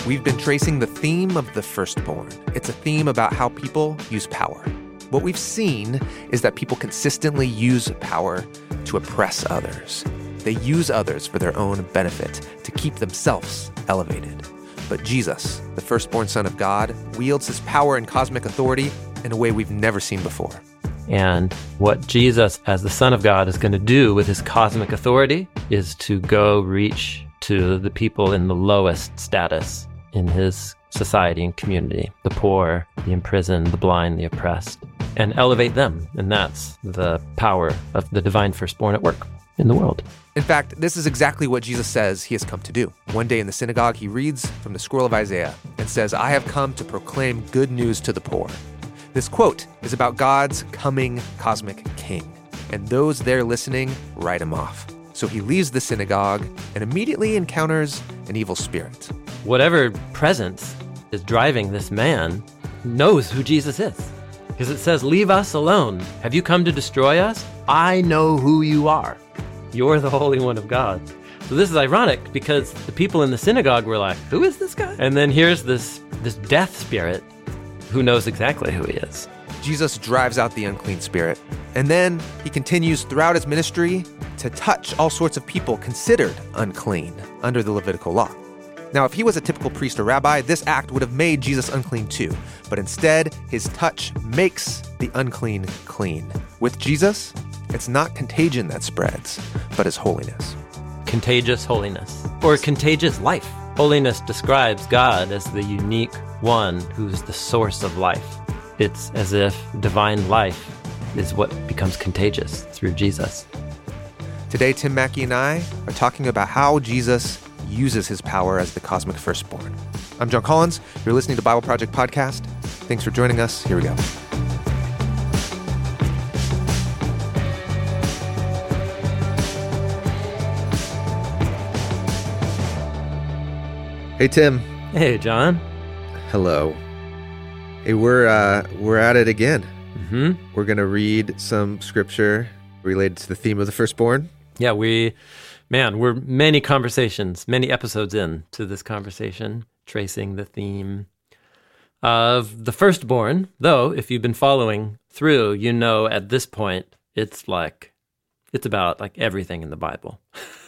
We've been tracing the theme of the firstborn. It's a theme about how people use power. What we've seen is that people consistently use power to oppress others. They use others for their own benefit, to keep themselves elevated. But Jesus, the firstborn Son of God, wields his power and cosmic authority in a way we've never seen before. And what Jesus, as the Son of God, is going to do with his cosmic authority is to go reach to the people in the lowest status in his society and community, the poor, the imprisoned, the blind, the oppressed, and elevate them. And that's the power of the divine firstborn at work in the world. In fact, this is exactly what Jesus says he has come to do. One day in the synagogue, he reads from the scroll of Isaiah and says, "I have come to proclaim good news to the poor." This quote is about God's coming cosmic king, and those there listening write him off. So he leaves the synagogue and immediately encounters an evil spirit. Whatever presence is driving this man knows who Jesus is. Because it says, "Leave us alone. Have you come to destroy us? I know who you are. You're the Holy One of God." So this is ironic because the people in the synagogue were like, "Who is this guy?" And then here's this death spirit who knows exactly who he is. Jesus drives out the unclean spirit, and then he continues throughout his ministry to touch all sorts of people considered unclean under the Levitical law. Now, if he was a typical priest or rabbi, this act would have made Jesus unclean too. But instead, his touch makes the unclean clean. With Jesus, it's not contagion that spreads, but his holiness. Contagious holiness, or contagious life. Holiness describes God as the unique one who's the source of life. It's as if divine life is what becomes contagious through Jesus. Today, Tim Mackie and I are talking about how Jesus uses his power as the cosmic firstborn. I'm John Collins. You're listening to Bible Project Podcast. Thanks for joining us. Here we go. Hey, Tim. Hey, John. Hello. Hey, we're at it again. Mm-hmm. We're going to read some scripture related to the theme of the firstborn. Yeah, we're many conversations, many episodes in to this conversation, tracing the theme of the firstborn. Though, if you've been following through, you know at this point, it's about like everything in the Bible.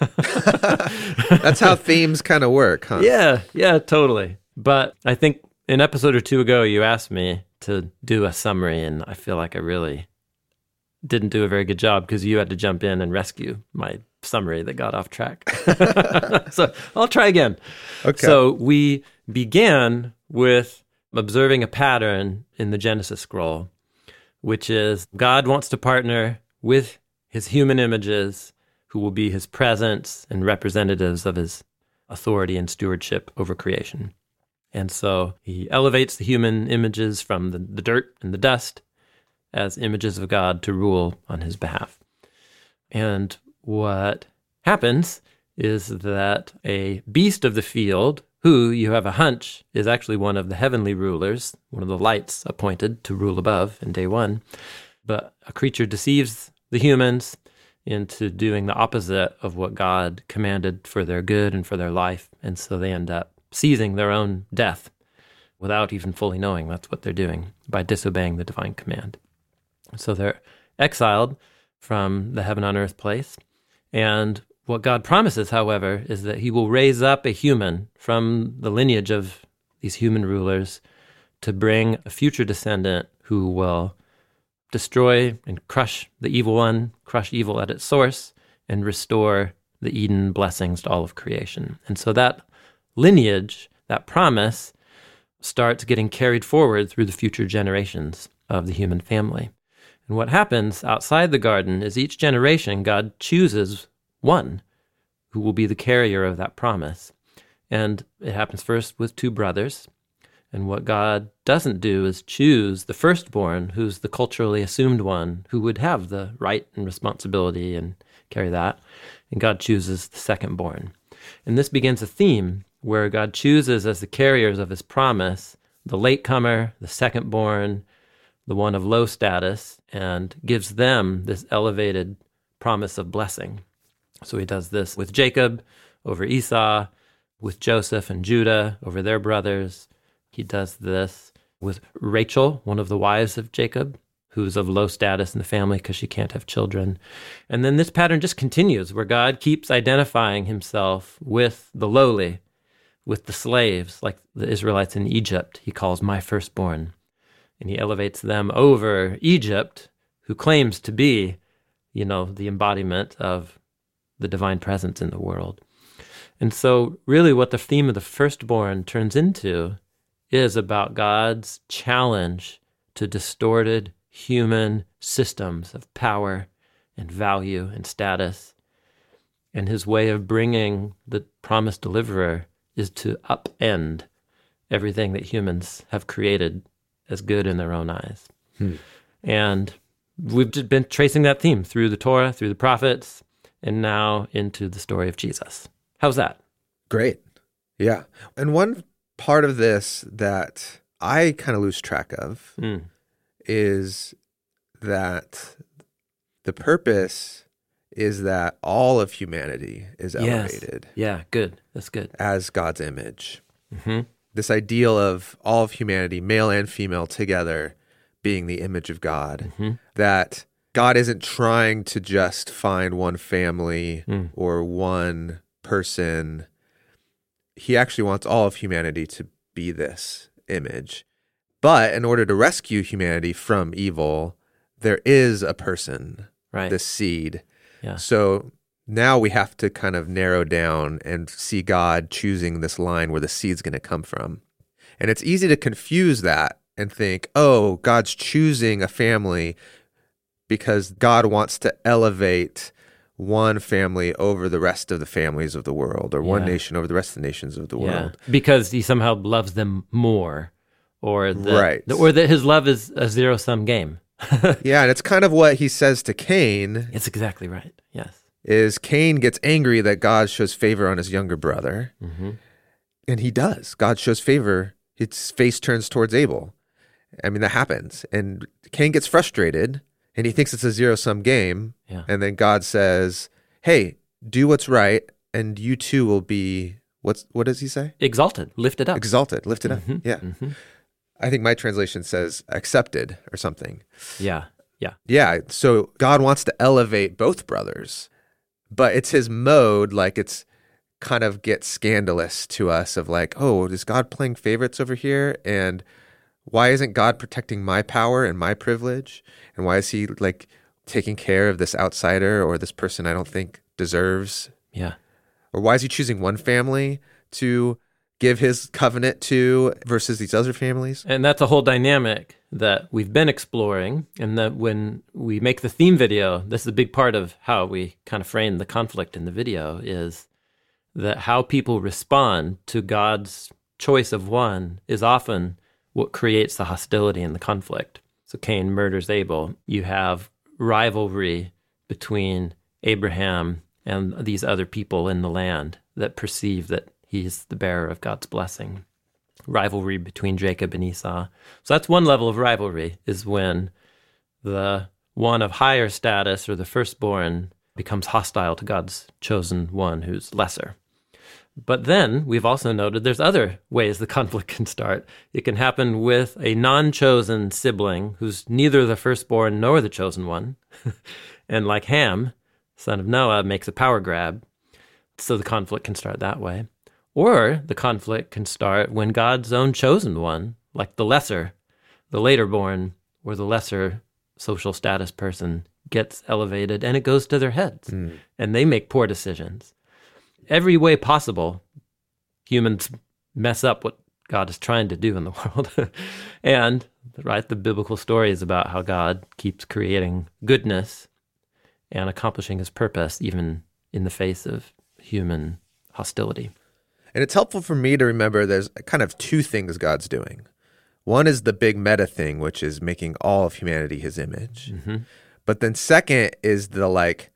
That's how themes kind of work, huh? Yeah, totally. But I think an episode or two ago, you asked me to do a summary, and I feel like I really didn't do a very good job because you had to jump in and rescue my summary that got off track. So I'll try again. Okay. So we began with observing a pattern in the Genesis scroll, which is God wants to partner with his human images who will be his presence and representatives of his authority and stewardship over creation. And so he elevates the human images from the dirt and the dust as images of God to rule on his behalf. And what happens is that a beast of the field, who you have a hunch is actually one of the heavenly rulers, one of the lights appointed to rule above in day one, but a creature deceives the humans into doing the opposite of what God commanded for their good and for their life. And so they end up seizing their own death without even fully knowing that's what they're doing by disobeying the divine command. So they're exiled from the heaven on earth place. And what God promises, however, is that he will raise up a human from the lineage of these human rulers to bring a future descendant who will destroy and crush the evil one, crush evil at its source, and restore the Eden blessings to all of creation. And so that lineage, that promise, starts getting carried forward through the future generations of the human family. And what happens outside the garden is each generation, God chooses one who will be the carrier of that promise. And it happens first with two brothers. And what God doesn't do is choose the firstborn, who's the culturally assumed one, who would have the right and responsibility and carry that. And God chooses the secondborn. And this begins a theme where God chooses as the carriers of his promise the latecomer, the secondborn, the one of low status, and gives them this elevated promise of blessing. So he does this with Jacob over Esau, with Joseph and Judah over their brothers. He does this with Rachel, one of the wives of Jacob, who's of low status in the family because she can't have children. And then this pattern just continues, where God keeps identifying himself with the lowly, with the slaves, like the Israelites in Egypt. He calls my firstborn. And he elevates them over Egypt, who claims to be, the embodiment of the divine presence in the world. And so really what the theme of the firstborn turns into is about God's challenge to distorted human systems of power and value and status. And his way of bringing the promised deliverer is to upend everything that humans have created as good in their own eyes. And we've just been tracing that theme through the Torah, through the prophets, and now into the story of Jesus. How's that? Great. Yeah. And one part of this that I kind of lose track of is that the purpose is that all of humanity is elevated. Yeah, good. That's good. As God's image. This ideal of all of humanity, male and female together, being the image of God. That God isn't trying to just find one family or one person. He actually wants all of humanity to be this image. But in order to rescue humanity from evil, there is a person, right? This seed. Yeah. So now we have to kind of narrow down and see God choosing this line where the seed's going to come from. And it's easy to confuse that and think, oh, God's choosing a family because God wants to elevate one family over the rest of the families of the world, or one nation over the rest of the nations of the world. Because he somehow loves them more, or that, right. or that his love is a zero-sum game. Yeah, and it's kind of what he says to Cain. It's exactly right, yes. Is Cain gets angry that God shows favor on his younger brother. And he does. God shows favor. His face turns towards Abel. I mean, that happens. And Cain gets frustrated, and he thinks it's a zero-sum game. Yeah. And then God says, hey, do what's right, and you too will be, what does he say? Exalted, lifted up. Exalted, lifted up, yeah. I think my translation says accepted or something. Yeah. Yeah, so God wants to elevate both brothers, but it's his mode, like it's kind of gets scandalous to us of like, oh, is God playing favorites over here? And why isn't God protecting my power and my privilege? And why is he like taking care of this outsider or this person I don't think deserves? Yeah. Or why is he choosing one family to give his covenant to versus these other families? And that's a whole dynamic that we've been exploring, and that when we make the theme video, this is a big part of how we kind of frame the conflict in the video, is that how people respond to God's choice of one is often what creates the hostility and the conflict. So Cain murders Abel. You have rivalry between Abraham and these other people in the land that perceive that he's the bearer of God's blessing. Rivalry between Jacob and Esau. So that's one level of rivalry, is when the one of higher status, or the firstborn, becomes hostile to God's chosen one who's lesser. But then we've also noted there's other ways the conflict can start. It can happen with a non-chosen sibling who's neither the firstborn nor the chosen one. And like Ham, son of Noah, makes a power grab. So the conflict can start that way. Or the conflict can start when God's own chosen one, like the lesser, the later born, or the lesser social status person, gets elevated and it goes to their heads. And they make poor decisions. Every way possible, humans mess up what God is trying to do in the world. And, right, the biblical story is about how God keeps creating goodness and accomplishing his purpose, even in the face of human hostility. And it's helpful for me to remember there's kind of two things God's doing. One is the big meta thing, which is making all of humanity his image. But then second is the like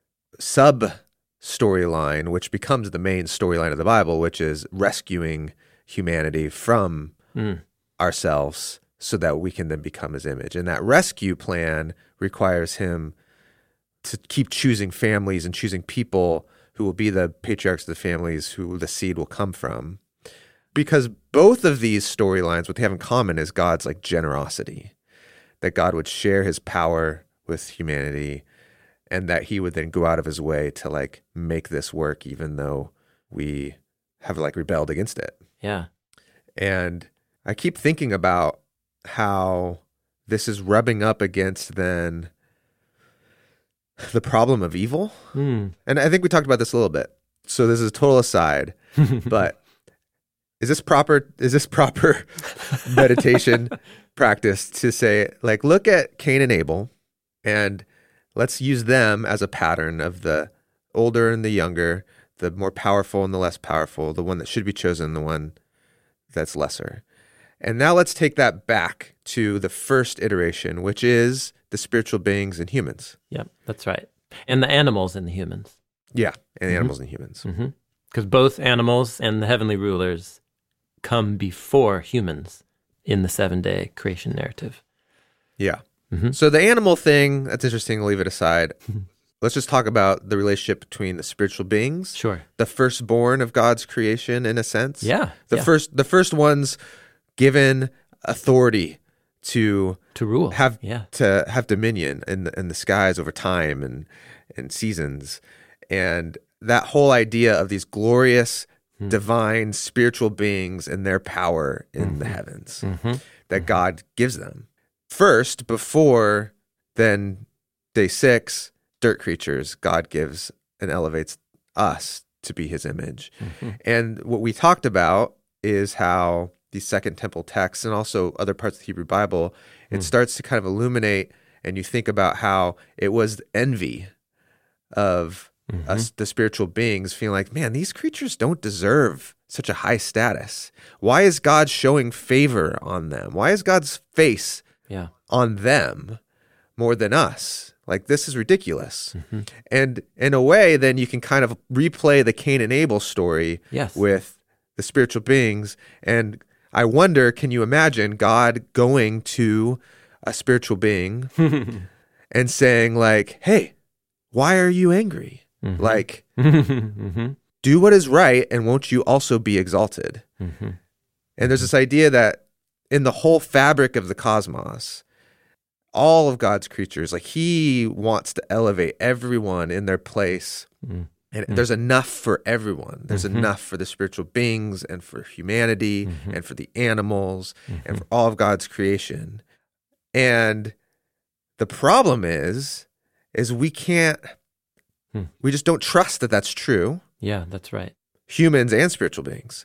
sub storyline, which becomes the main storyline of the Bible, which is rescuing humanity from ourselves so that we can then become his image. And that rescue plan requires him to keep choosing families and choosing people who will be the patriarchs of the families who the seed will come from. Because both of these storylines, what they have in common is God's like generosity, that God would share his power with humanity and that he would then go out of his way to like make this work, even though we have like rebelled against it. Yeah. And I keep thinking about how this is rubbing up against then the problem of evil. And I think we talked about this a little bit. So this is a total aside, but is this proper meditation practice to say, like, look at Cain and Abel and let's use them as a pattern of the older and the younger, the more powerful and the less powerful, the one that should be chosen, the one that's lesser. And now let's take that back to the first iteration, which is the spiritual beings and humans. Yep, that's right. And the animals and the humans. Yeah, and the animals and humans. Because both animals and the heavenly rulers come before humans in the 7-day creation narrative. Yeah. So the animal thing, that's interesting. We'll leave it aside. Let's just talk about the relationship between the spiritual beings. Sure. The firstborn of God's creation, in a sense. Yeah. The first ones given authority to rule, to have dominion in the skies over time and seasons. And that whole idea of these glorious, divine, spiritual beings and their power in the heavens that God gives them. First, before then day 6, dirt creatures, God gives and elevates us to be his image. And what we talked about is how these Second Temple texts and also other parts of the Hebrew Bible, it starts to kind of illuminate, and you think about how it was envy of us, the spiritual beings, feeling like, man, these creatures don't deserve such a high status. Why is God showing favor on them? Why is God's face on them more than us? Like, this is ridiculous. And in a way, then you can kind of replay the Cain and Abel story with the spiritual beings. And I wonder, can you imagine God going to a spiritual being and saying like, hey, why are you angry? Like, do what is right, and won't you also be exalted? And there's this idea that in the whole fabric of the cosmos, all of God's creatures, like he wants to elevate everyone in their place. And there's enough for everyone. There's enough for the spiritual beings and for humanity and for the animals and for all of God's creation. And the problem is we can't, we just don't trust that that's true. Yeah, that's right. Humans and spiritual beings.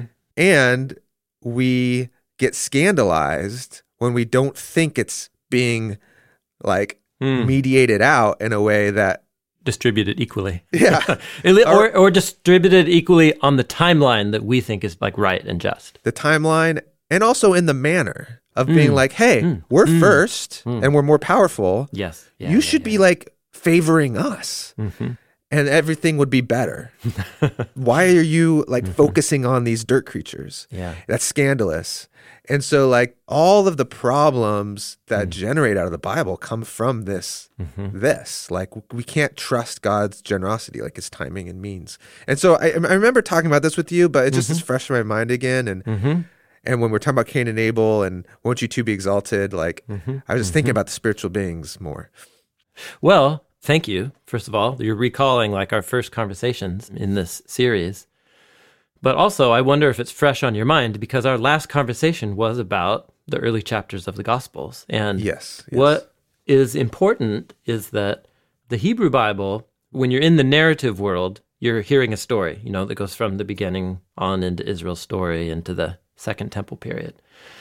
And we get scandalized when we don't think it's being like mediated out in a way that distributed equally. Yeah. or distributed equally on the timeline that we think is like right and just. The timeline, and also in the manner of being like, hey, we're first and we're more powerful. Yes. You should be like favoring us and everything would be better. Why are you like focusing on these dirt creatures? Yeah. That's scandalous. And so like all of the problems that generate out of the Bible come from this, like we can't trust God's generosity, like his timing and means. And so I remember talking about this with you, but it just is fresh in my mind again. And when we're talking about Cain and Abel and won't you two be exalted, like I was just thinking about the spiritual beings more. Well, thank you. First of all, you're recalling like our first conversations in this series. But also, I wonder if it's fresh on your mind because our last conversation was about the early chapters of the Gospels. And what is important is that the Hebrew Bible, when you're in the narrative world, you're hearing a story, that goes from the beginning on into Israel's story into the Second Temple period.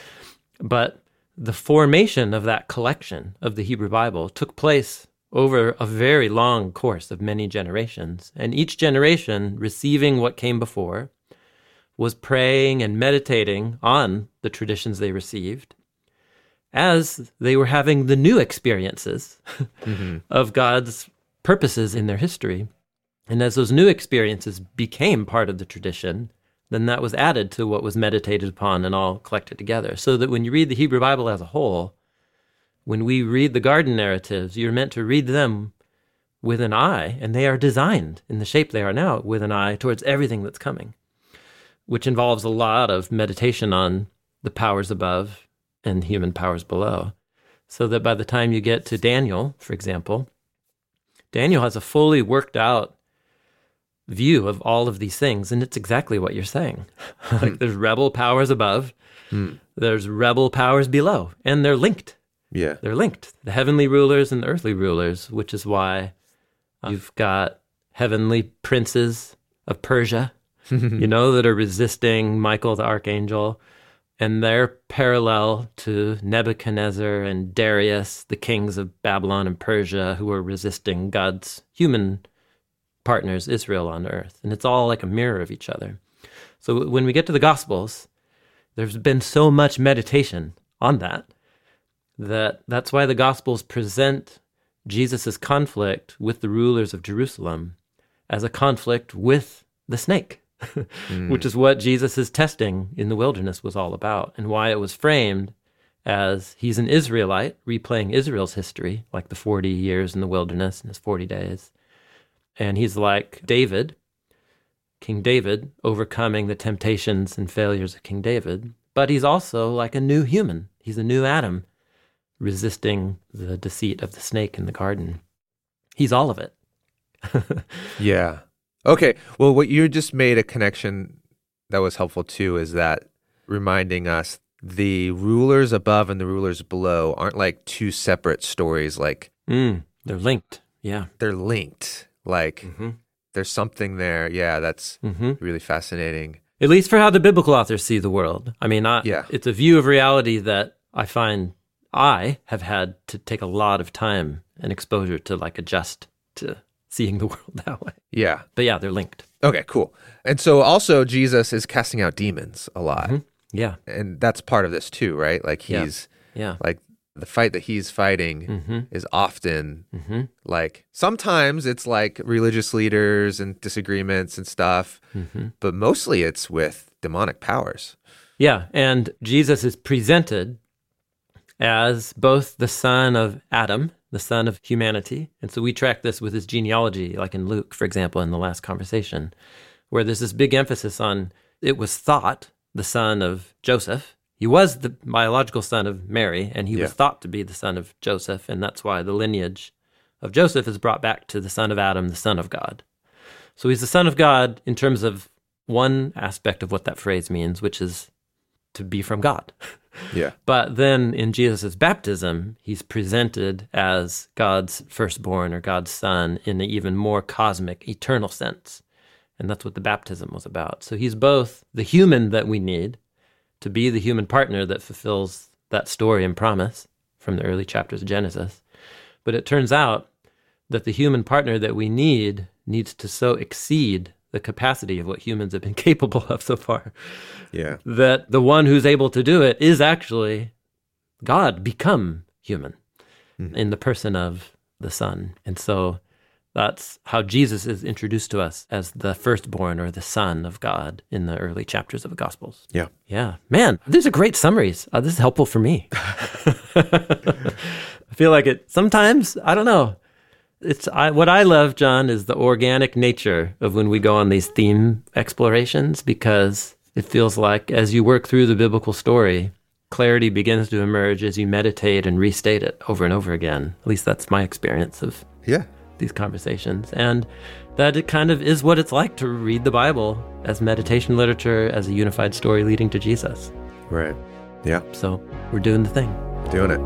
But the formation of that collection of the Hebrew Bible took place over a very long course of many generations. And each generation receiving what came before was praying and meditating on the traditions they received as they were having the new experiences of God's purposes in their history. And as those new experiences became part of the tradition, then that was added to what was meditated upon and all collected together. So that when you read the Hebrew Bible as a whole, when we read the garden narratives, you're meant to read them with an eye, and they are designed in the shape they are now with an eye towards everything that's coming, which involves a lot of meditation on the powers above and human powers below. So that by the time you get to Daniel, for example, Daniel has a fully worked out view of all of these things, and it's exactly what you're saying. Like there's rebel powers above, there's rebel powers below, and they're linked. Yeah. They're linked, the heavenly rulers and the earthly rulers, which is why you've got heavenly princes of Persia, that are resisting Michael the archangel, and they're parallel to Nebuchadnezzar and Darius, the kings of Babylon and Persia, who are resisting God's human partners, Israel on earth. And it's all like a mirror of each other. So when we get to the Gospels, there's been so much meditation on that's why the Gospels present Jesus' conflict with the rulers of Jerusalem as a conflict with the snake, which is what Jesus' testing in the wilderness was all about, and why it was framed as he's an Israelite replaying Israel's history, like the 40 years in the wilderness and his 40 days. And he's like David, King David, overcoming the temptations and failures of King David, but he's also like a new human. He's a new Adam, resisting the deceit of the snake in the garden. He's all of it. Yeah. Okay. Well, what you just made a connection that was helpful too is that reminding us the rulers above and the rulers below aren't like two separate stories. Like they're linked. Yeah. They're linked. Like there's something there. Yeah. That's really fascinating. At least for how the biblical authors see the world. I mean, it's a view of reality that I find I have had to take a lot of time and exposure to like adjust to seeing the world that way. Yeah. But yeah, they're linked. Okay, cool. And so also Jesus is casting out demons a lot. Yeah. And that's part of this too, right? Like he's like the fight that he's fighting is often like, sometimes it's like religious leaders and disagreements and stuff, but mostly it's with demonic powers. Yeah. And Jesus is presented as both the son of Adam, the son of humanity. And so we track this with his genealogy, like in Luke, for example, in the last conversation, where there's this big emphasis on it was thought the son of Joseph. He was the biological son of Mary, and he was thought to be the son of Joseph, and that's why the lineage of Joseph is brought back to the son of Adam, the son of God. So he's the son of God in terms of one aspect of what that phrase means, which is to be from God. Yeah. But then in Jesus' baptism, he's presented as God's firstborn or God's son in an even more cosmic, eternal sense. And that's what the baptism was about. So he's both the human that we need to be the human partner that fulfills that story and promise from the early chapters of Genesis. But it turns out that the human partner that we need needs to so exceed the capacity of what humans have been capable of so far. Yeah. That the one who's able to do it is actually God become human in the person of the Son. And so that's how Jesus is introduced to us as the firstborn or the Son of God in the early chapters of the Gospels. Yeah. Yeah. Man, these are great summaries. This is helpful for me. I feel like it sometimes, I don't know. What I love, John, is the organic nature of when we go on these theme explorations, because it feels like as you work through the biblical story, clarity begins to emerge as you meditate and restate it over and over again. At least that's my experience of these conversations. And that it kind of is what it's like to read the Bible as meditation literature, as a unified story leading to Jesus. Right. Yeah. So we're doing the thing. Doing it.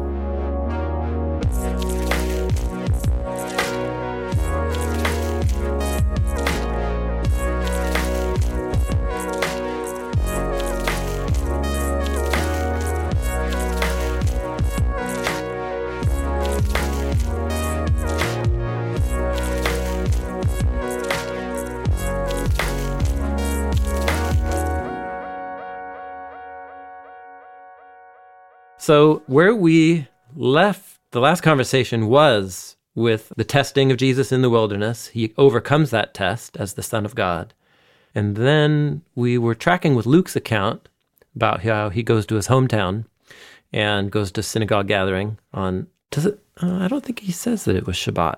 So where we left the last conversation was with the testing of Jesus in the wilderness. He overcomes that test as the Son of God. And then we were tracking with Luke's account about how he goes to his hometown and goes to synagogue gathering on, I don't think he says that it was Shabbat.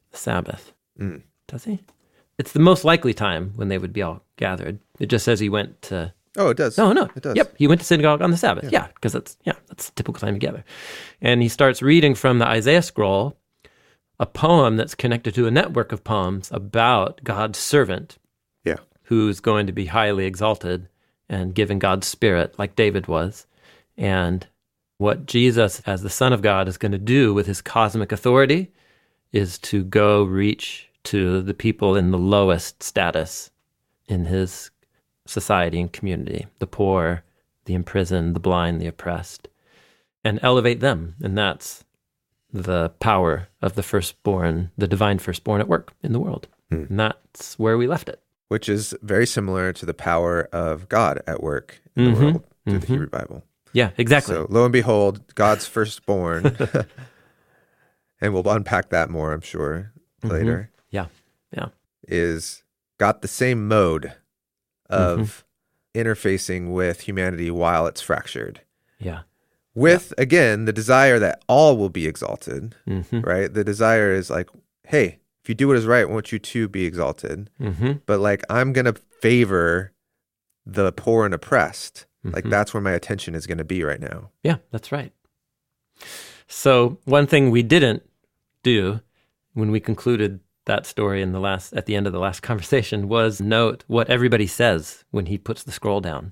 the Sabbath. Mm. Does he? It's the most likely time when they would be all gathered. It just says he went to... Oh, it does. No. It does. Yep, he went to synagogue on the Sabbath. Yeah, because that's the typical time together. And he starts reading from the Isaiah scroll, a poem that's connected to a network of poems about God's servant, who's going to be highly exalted and given God's spirit like David was. And what Jesus, as the Son of God, is going to do with his cosmic authority is to go reach to the people in the lowest status in his society and community, the poor, the imprisoned, the blind, the oppressed, and elevate them. And that's the power of the firstborn, the divine firstborn at work in the world. And that's where we left it. Which is very similar to the power of God at work in the world through the Hebrew Bible. Yeah, exactly. So lo and behold, God's firstborn, and we'll unpack that more, I'm sure, later. Yeah. Is got the same mode of interfacing with humanity while it's fractured. Yeah. With, again, the desire that all will be exalted, right? The desire is like, hey, if you do what is right, won't you too be exalted? But like, I'm going to favor the poor and oppressed. Like, that's where my attention is going to be right now. Yeah, that's right. So one thing we didn't do when we concluded that story at the end of the last conversation was note what everybody says when he puts the scroll down.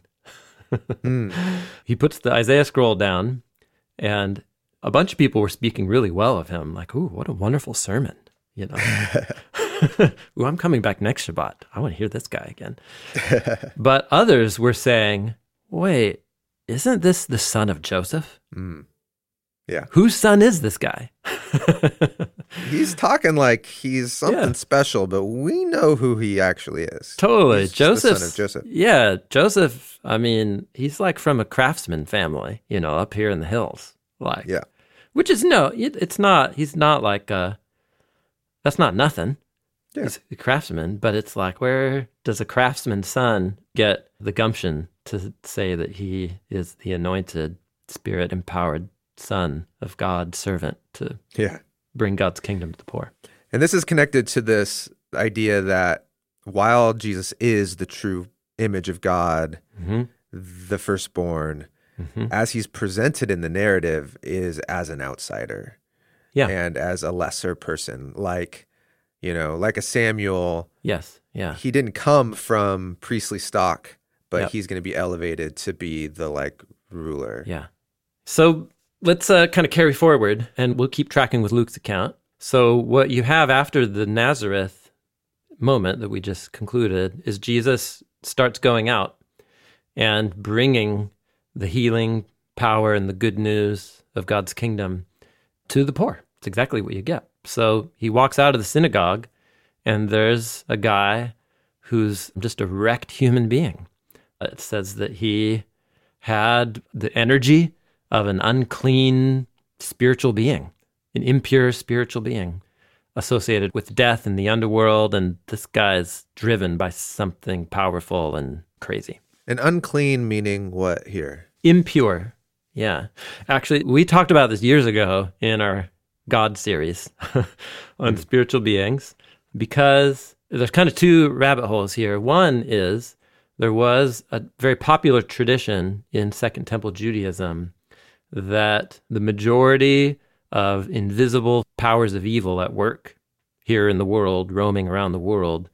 He puts the Isaiah scroll down, and a bunch of people were speaking really well of him. Like, ooh, what a wonderful sermon. You know, ooh, I'm coming back next Shabbat. I want to hear this guy again. But others were saying, wait, isn't this the son of Joseph? Yeah. Whose son is this guy? He's talking like he's something special, but we know who he actually is. Totally. He's Joseph. the son of Joseph. Yeah, Joseph, I mean, he's like from a craftsman family, you know, up here in the hills. Like, yeah. Which is, it's not, he's not like that's not nothing. Yeah. He's a craftsman, but it's like, where does a craftsman's son get the gumption to say that he is the anointed, spirit-empowered son of God's servant to bring God's kingdom to the poor? And this is connected to this idea that while Jesus is the true image of God, the firstborn, as he's presented in the narrative is as an outsider. Yeah. And as a lesser person, like, you know, like a Samuel. Yes. Yeah. He didn't come from priestly stock, but he's going to be elevated to be the like ruler. Yeah. So let's kind of carry forward, and we'll keep tracking with Luke's account. So what you have after the Nazareth moment that we just concluded is Jesus starts going out and bringing the healing power and the good news of God's kingdom to the poor. It's exactly what you get. So he walks out of the synagogue, and there's a guy who's just a wrecked human being. It says that he had the energy of an unclean spiritual being, an impure spiritual being associated with death in the underworld, and this guy's driven by something powerful and crazy. And unclean meaning what here? Impure. Yeah. Actually, we talked about this years ago in our God series on spiritual beings, because there's kind of two rabbit holes here. One is there was a very popular tradition in Second Temple Judaism that the majority of invisible powers of evil at work here in the world, roaming around the world,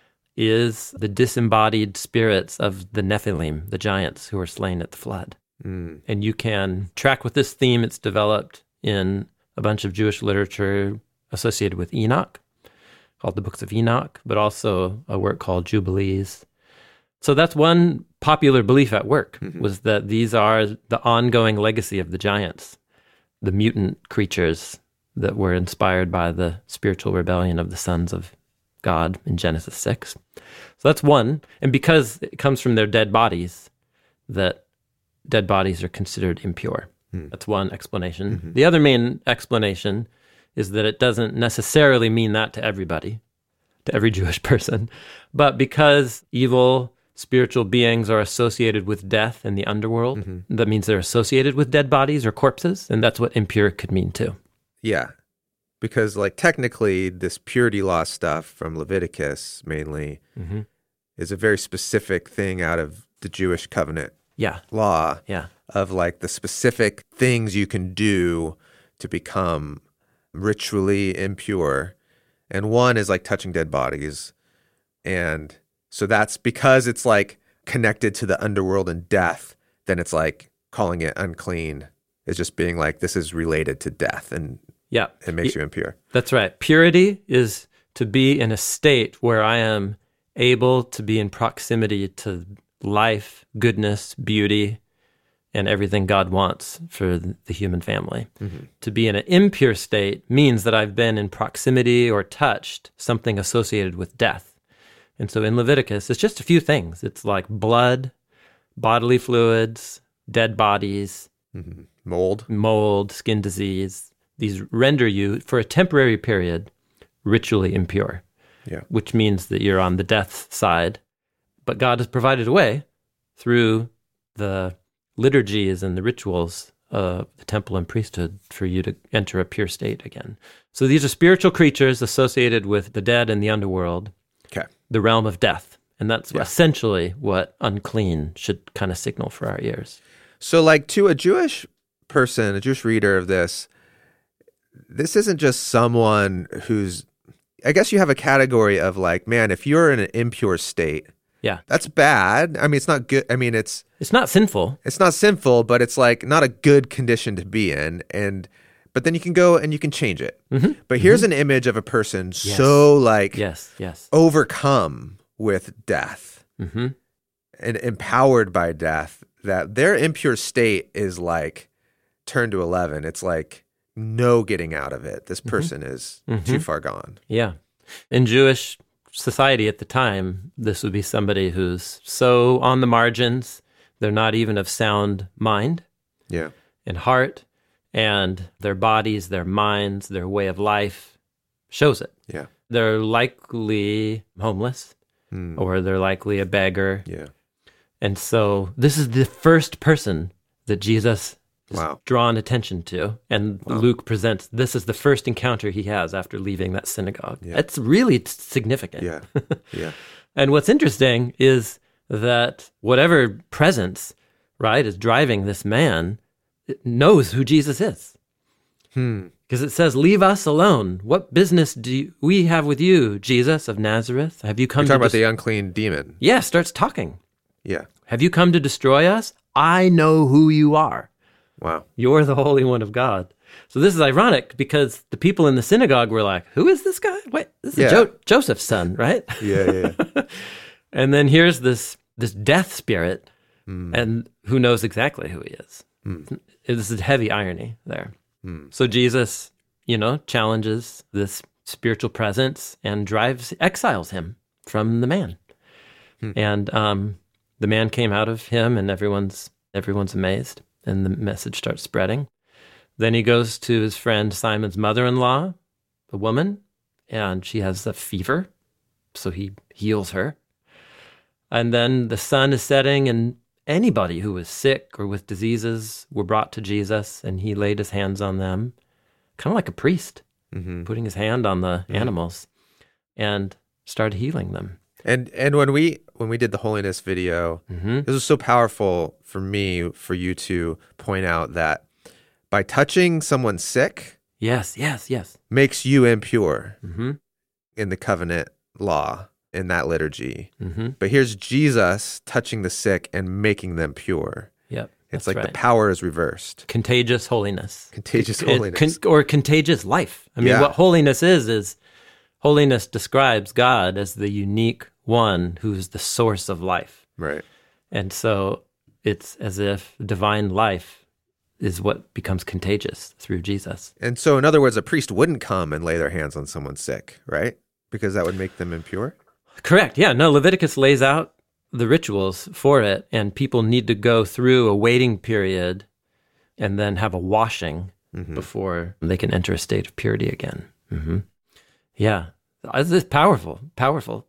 is the disembodied spirits of the Nephilim, the giants who were slain at the flood. And you can track with this theme. It's developed in a bunch of Jewish literature associated with Enoch, called the Books of Enoch, but also a work called Jubilees. So that's one popular belief at work, was that these are the ongoing legacy of the giants, the mutant creatures that were inspired by the spiritual rebellion of the sons of God in Genesis 6. So that's one. And because it comes from their dead bodies, that dead bodies are considered impure. That's one explanation. The other main explanation is that it doesn't necessarily mean that to everybody, to every Jewish person, but because evil spiritual beings are associated with death in the underworld, that means they're associated with dead bodies or corpses, and that's what impure could mean too. Yeah. Because, like, technically, this purity law stuff from Leviticus mainly is a very specific thing out of the Jewish covenant Yeah. law Yeah. of, like, the specific things you can do to become ritually impure. And one is, like, touching dead bodies. And so that's because it's, like, connected to the underworld and death, then it's, like, calling it unclean is just being like, this is related to death, and Yeah. it makes you impure. That's right. Purity is to be in a state where I am able to be in proximity to life, goodness, beauty, and everything God wants for the human family. To be in an impure state means that I've been in proximity or touched something associated with death. And so in Leviticus, it's just a few things. It's like blood, bodily fluids, dead bodies, mold, skin disease. These render you, for a temporary period, ritually impure, which means that you're on the death side. But God has provided a way through the liturgies and the rituals of the temple and priesthood for you to enter a pure state again. So these are spiritual creatures associated with the dead and the underworld, the realm of death. And that's essentially what unclean should kind of signal for our ears. So, like, to a Jewish person, a Jewish reader of this isn't just someone who's, I guess you have a category of, like, man, if you're in an impure state, that's bad. I mean, it's not good. I mean, it's not sinful. It's not sinful, but it's, like, not a good condition to be in. But then you can go and you can change it. But here's an image of a person so, like, overcome with death and empowered by death that their impure state is, like, turned to 11. It's like no getting out of it. This person is too far gone. Yeah. In Jewish society at the time, this would be somebody who's so on the margins, they're not even of sound mind and heart, and their bodies, their minds, their way of life shows it. They're likely homeless or they're likely a beggar. And so this is the first person that Jesus is drawn attention to. And Luke presents, this is the first encounter he has after leaving that synagogue. It's really significant. And what's interesting is that whatever presence, right, is driving this man, it knows who Jesus is. Because it says, leave us alone. What business do we have with you, Jesus of Nazareth? Have you come You're talking about the unclean demon. Yeah, starts talking. Have you come to destroy us? I know who you are. Wow. You're the Holy One of God. So this is ironic because the people in the synagogue were like, who is this guy? Wait, this is Joseph's son, right? And then here's this death spirit, and who knows exactly who he is. This is heavy irony there. So Jesus, challenges this spiritual presence and exiles him from the man. And the man came out of him, and everyone's amazed, and the message starts spreading. Then he goes to his friend Simon's mother-in-law, a woman, and she has a fever, so he heals her. And then the sun is setting, and anybody who was sick or with diseases were brought to Jesus, and he laid his hands on them, kind of like a priest, putting his hand on the animals, and started healing them. And when we did the holiness video, this was so powerful for me, for you to point out that by touching someone sick, makes you impure in the covenant law, in that liturgy. But here's Jesus touching the sick and making them pure. It's like the power is reversed. Contagious holiness. Or contagious life. I mean, what holiness is holiness describes God as the unique one who's the source of life. Right. And so it's as if divine life is what becomes contagious through Jesus. And so, in other words, a priest wouldn't come and lay their hands on someone sick, right? Because that would make them impure? Correct. Yeah. No, Leviticus lays out the rituals for it, and people need to go through a waiting period and then have a washing before they can enter a state of purity again. Yeah. This is powerful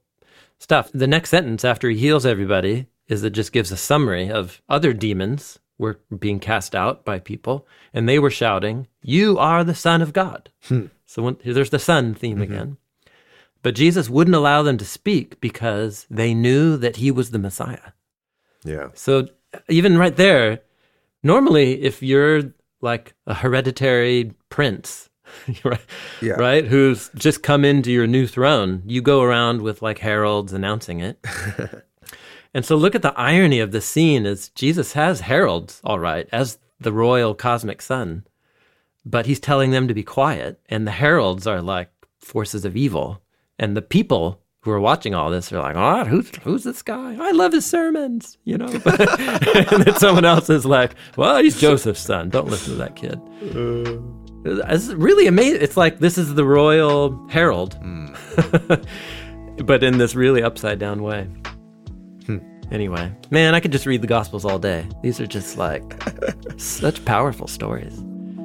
stuff. The next sentence after he heals everybody is it just gives a summary of other demons were being cast out by people, and they were shouting, "You are the Son of God." So there's the Son theme again. But Jesus wouldn't allow them to speak because they knew that he was the Messiah. Yeah. So even right there, normally if you're like a hereditary prince, right, Yeah. right, who's just come into your new throne, you go around with like heralds announcing it. And so look at the irony of the scene is Jesus has heralds, all right, as the royal cosmic son, but he's telling them to be quiet, and the heralds are like forces of evil. And the people who are watching all this are like, "Oh, who's this guy? I love his sermons," you know. And then someone else is like, "Well, he's Joseph's son. Don't listen to that kid." It's really amazing. It's like this is the royal herald, but in this really upside down way. Anyway, man, I could just read the Gospels all day. These are just like such powerful stories.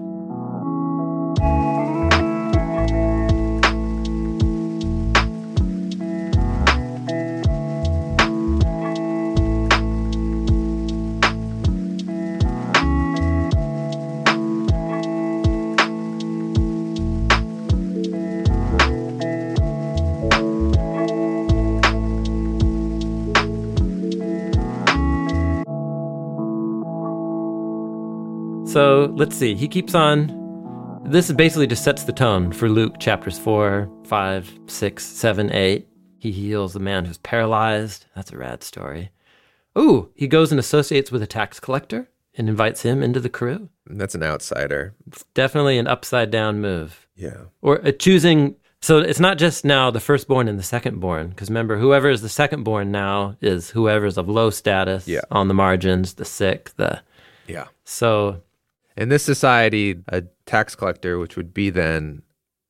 So let's see. He keeps on. This basically just sets the tone for Luke chapters 4, 5, 6, 7, 8. He heals the man who's paralyzed. That's a rad story. Ooh, he goes and associates with a tax collector and invites him into the crew. That's an outsider. It's definitely an upside down move. Yeah. Or choosing. So it's not just now the firstborn and the secondborn, because remember, whoever is the secondborn now is whoever's of low status, on the margins, the sick, Yeah. So in this society, a tax collector, which would be then,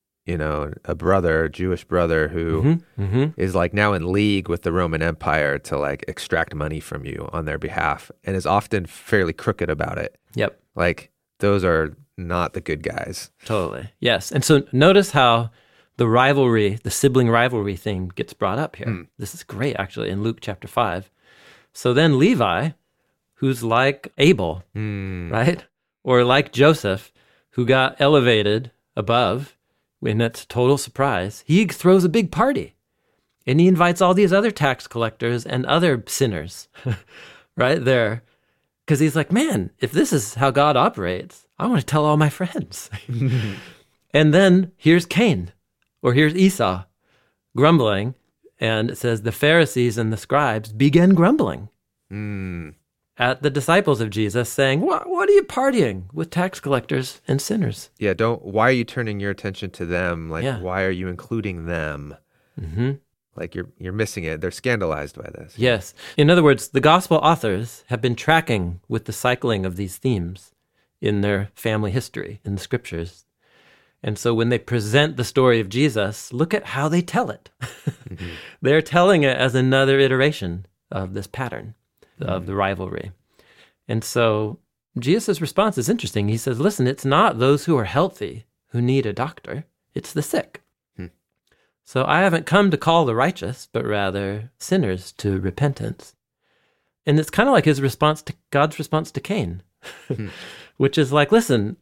a brother, a Jewish brother who is like now in league with the Roman Empire to like extract money from you on their behalf and is often fairly crooked about it. Yep. Like those are not the good guys. Totally. Yes. And so notice how the rivalry, the sibling rivalry thing gets brought up here. This is great, actually, in Luke chapter 5. So then Levi, who's like Abel, right? Or like Joseph, who got elevated above, and it's a total surprise, he throws a big party. And he invites all these other tax collectors and other sinners right there. Because he's like, man, if this is how God operates, I want to tell all my friends. And then here's Cain, or here's Esau, grumbling. And it says the Pharisees and the scribes began grumbling at the disciples of Jesus, saying, what are you partying with tax collectors and sinners? Yeah, why are you turning your attention to them? Like, why are you including them? Like, you're missing it. They're scandalized by this. Yes. In other words, the gospel authors have been tracking with the cycling of these themes in their family history, in the scriptures. And so when they present the story of Jesus, look at how they tell it. They're telling it as another iteration of this pattern of the rivalry. And so Jesus' response is interesting. He says, listen, it's not those who are healthy who need a doctor. It's the sick. So I haven't come to call the righteous, but rather sinners to repentance. And it's kind of like his response to God's response to Cain, which is like, listen,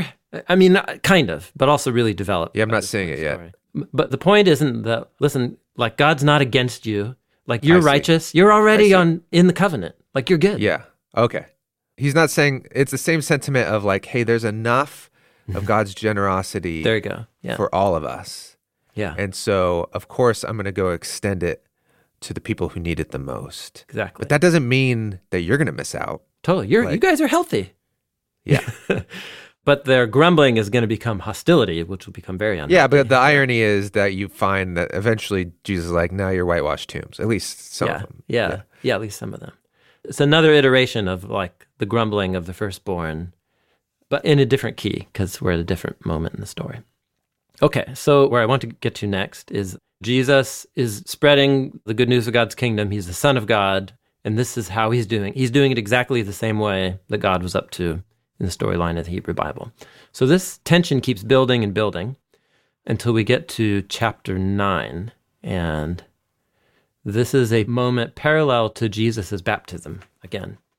kind of, but also really developed. Yeah, I'm not saying it yet. But the point isn't that, listen, like God's not against you. Like you're righteous. You're already in the covenant. Like you're good. Yeah. Okay. He's not saying, it's the same sentiment of like, hey, there's enough of God's generosity there you go. Yeah. for all of us. Yeah. And so, of course, I'm going to go extend it to the people who need it the most. Exactly. But that doesn't mean that you're going to miss out. Totally. You guys are healthy. Yeah. But their grumbling is going to become hostility, which will become very unhealthy. Yeah, but the irony is that you find that eventually Jesus is like, now you're whitewashed tombs. At least some of them. Yeah, at least some of them. It's another iteration of like the grumbling of the firstborn, but in a different key because we're at a different moment in the story. Okay, so where I want to get to next is Jesus is spreading the good news of God's kingdom. He's the Son of God, and this is how he's doing. He's doing it exactly the same way that God was up to in the storyline of the Hebrew Bible. So this tension keeps building and building until we get to chapter 9, and this is a moment parallel to Jesus' baptism again.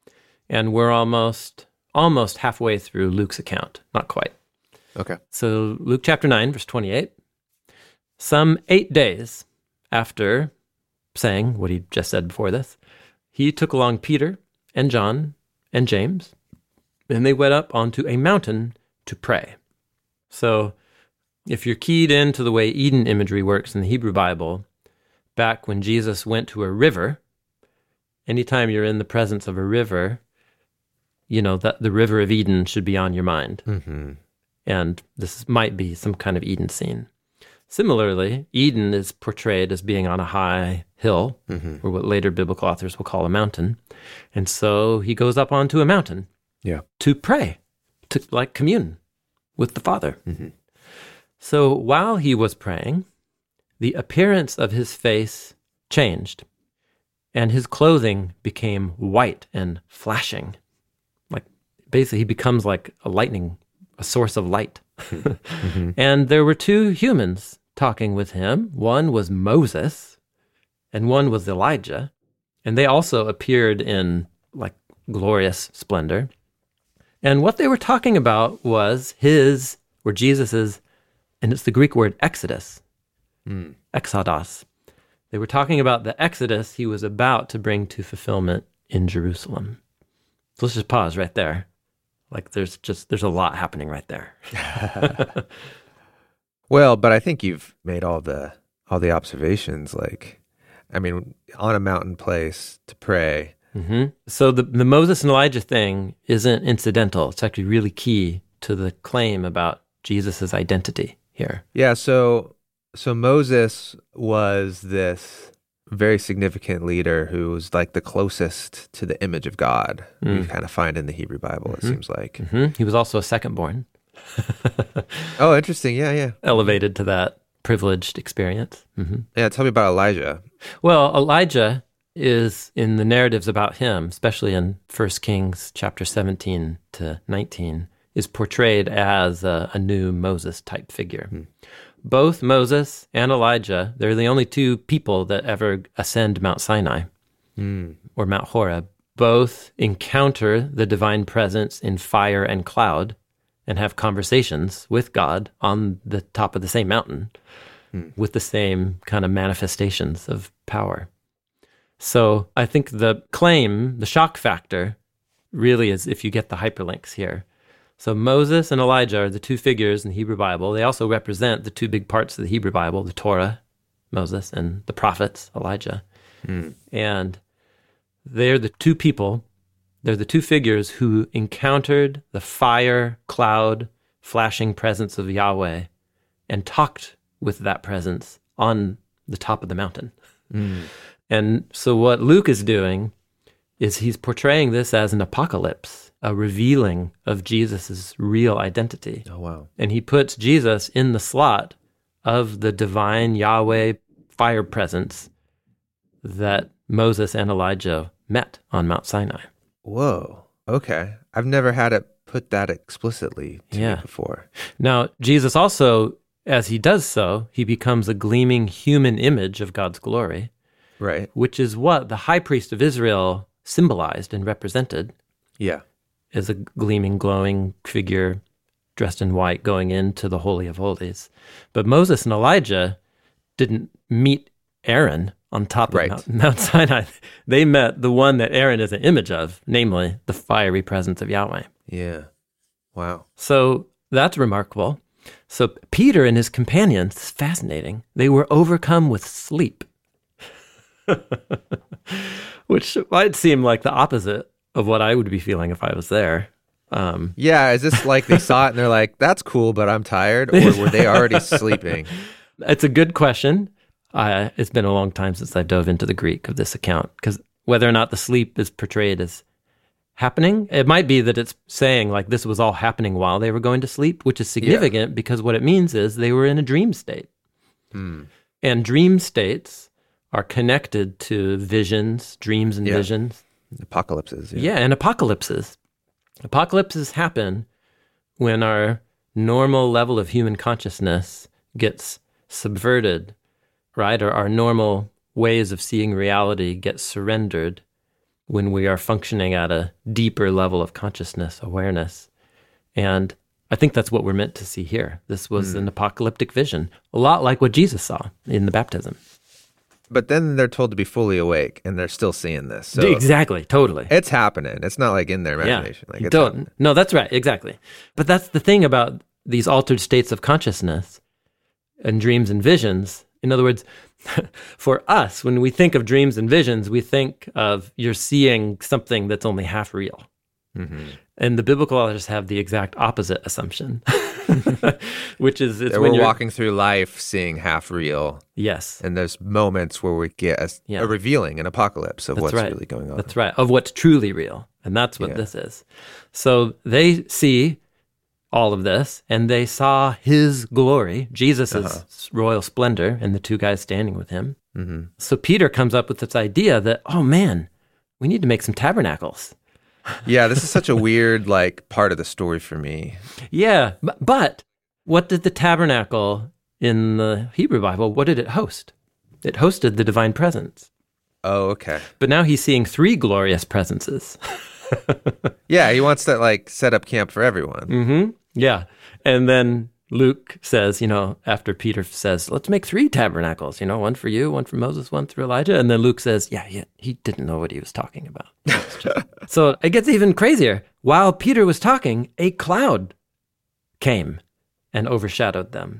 And we're almost halfway through Luke's account. Not quite. Okay. So Luke chapter 9, verse 28. Some 8 days after saying what he just said before this, he took along Peter and John and James, and they went up onto a mountain to pray. So if you're keyed into the way Eden imagery works in the Hebrew Bible, back when Jesus went to a river, anytime you're in the presence of a river, you know that the river of Eden should be on your mind. Mm-hmm. And this might be some kind of Eden scene. Similarly, Eden is portrayed as being on a high hill, or what later biblical authors will call a mountain. And so he goes up onto a mountain to pray, to like commune with the Father. Mm-hmm. So while he was praying, the appearance of his face changed, and his clothing became white and flashing. Like basically he becomes like a source of light. Mm-hmm. And there were 2 humans talking with him. One was Moses, and one was Elijah. And they also appeared in like glorious splendor. And what they were talking about was Jesus's, and it's the Greek word exodus, exodos. They were talking about the exodus he was about to bring to fulfillment in Jerusalem. So let's just pause right there. Like there's a lot happening right there. Well, but I think you've made all the observations. Like, I mean, on a mountain place to pray. Mm-hmm. So the Moses and Elijah thing isn't incidental. It's actually really key to the claim about Jesus's identity here. Yeah. So Moses was this very significant leader who was like the closest to the image of God we kind of find in the Hebrew Bible, it seems like. Mm-hmm. He was also a second-born. Oh, interesting. Yeah. Elevated to that privileged experience. Mm-hmm. Yeah, tell me about Elijah. Well, Elijah is in the narratives about him, especially in 1 Kings chapter 17 to 19, is portrayed as a new Moses-type figure. Both Moses and Elijah, they're the only 2 people that ever ascend Mount Sinai or Mount Horeb. Both encounter the divine presence in fire and cloud and have conversations with God on the top of the same mountain with the same kind of manifestations of power. So I think the claim, the shock factor, really is if you get the hyperlinks here. So Moses and Elijah are the 2 figures in the Hebrew Bible. They also represent the 2 big parts of the Hebrew Bible, the Torah, Moses, and the prophets, Elijah. And they're the 2 people, they're the 2 figures who encountered the fire, cloud, flashing presence of Yahweh and talked with that presence on the top of the mountain. And so what Luke is doing is he's portraying this as an apocalypse, a revealing of Jesus's real identity. Oh, wow. And he puts Jesus in the slot of the divine Yahweh fire presence that Moses and Elijah met on Mount Sinai. Whoa. Okay. I've never had it put that explicitly to me before. Now, Jesus also, as he does so, he becomes a gleaming human image of God's glory. Right. Which is what the high priest of Israel symbolized and represented. Yeah. As a gleaming, glowing figure dressed in white going into the Holy of Holies. But Moses and Elijah didn't meet Aaron on top of Mount Sinai. They met the one that Aaron is an image of, namely the fiery presence of Yahweh. Yeah. Wow. So that's remarkable. So Peter and his companions, this is fascinating, they were overcome with sleep. Which might seem like the opposite of what I would be feeling if I was there. Yeah, is this like they saw it and they're like, that's cool, but I'm tired? Or were they already sleeping? It's a good question. It's been a long time since I've dove into the Greek of this account, because whether or not the sleep is portrayed as happening, it might be that it's saying like this was all happening while they were going to sleep, which is significant because what it means is they were in a dream state. And dream states are connected to visions, dreams and visions. Apocalypses. Yeah, and apocalypses. Apocalypses happen when our normal level of human consciousness gets subverted, right? Or our normal ways of seeing reality get surrendered when we are functioning at a deeper level of consciousness, awareness. And I think that's what we're meant to see here. This was an apocalyptic vision, a lot like what Jesus saw in the baptism. But then they're told to be fully awake, and they're still seeing this. So Exactly, totally. it's happening. It's not like in their imagination. Like it's happening. No, that's right, exactly. But that's the thing about these altered states of consciousness and dreams and visions. In other words, for us, when we think of dreams and visions, we think of you're seeing something that's only half real. Mm-hmm. And the biblical authors have the exact opposite assumption, which is it's That when we're you're walking through life seeing half real. Yes, And there's moments where we get a revealing, an apocalypse of That's what's right. really going on. That's right, of what's truly real. And that's what Yeah. this is. So they see all of this, and they saw his glory, Jesus' royal splendor, and the two guys standing with him. Mm-hmm. So Peter comes up with this idea that, oh man, we need to make some tabernacles. Yeah, this is such a weird part of the story for me. Yeah, but what did the tabernacle in the Hebrew Bible, what did it host? It hosted the divine presence. Oh, okay. But now he's seeing three glorious presences. Yeah, he wants to set up camp for everyone. Mm-hmm. Yeah. And then Luke says, after Peter says, let's make three tabernacles, one for you, one for Moses, one for Elijah. And then Luke says, yeah, he didn't know what he was talking about. So it gets even crazier. While Peter was talking, a cloud came and overshadowed them.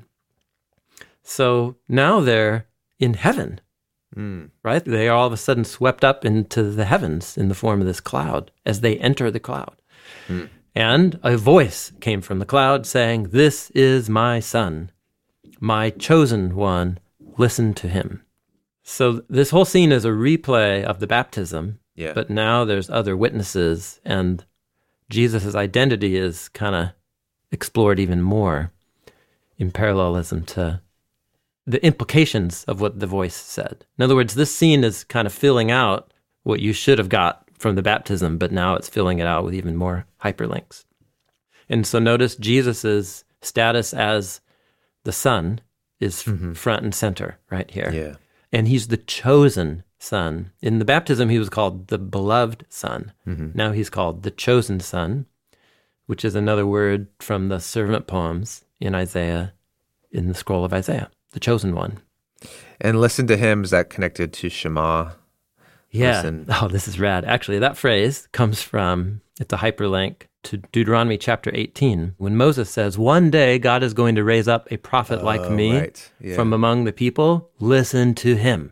So now they're in heaven, right? They are all of a sudden swept up into the heavens in the form of this cloud as they enter the cloud. And a voice came from the cloud saying, "This is my son, my chosen one. Listen to him." So this whole scene is a replay of the baptism, Yeah. but now there's other witnesses, and Jesus' identity is kind of explored even more in parallelism to the implications of what the voice said. In other words, this scene is kind of filling out what you should have got from the baptism, but now it's filling it out with even more hyperlinks. And so notice Jesus's status as the Son is front and center right here. Yeah. And he's the chosen Son. In the baptism, he was called the beloved Son. Now he's called the chosen Son, which is another word from the servant poems in Isaiah, in the scroll of Isaiah, the chosen one. And listen to him, is that connected to Shema? Yeah. Listen. Oh, this is rad. Actually, that phrase comes from, it's a hyperlink to Deuteronomy chapter 18, when Moses says, one day God is going to raise up a prophet like me right. Yeah. from among the people. Listen to him.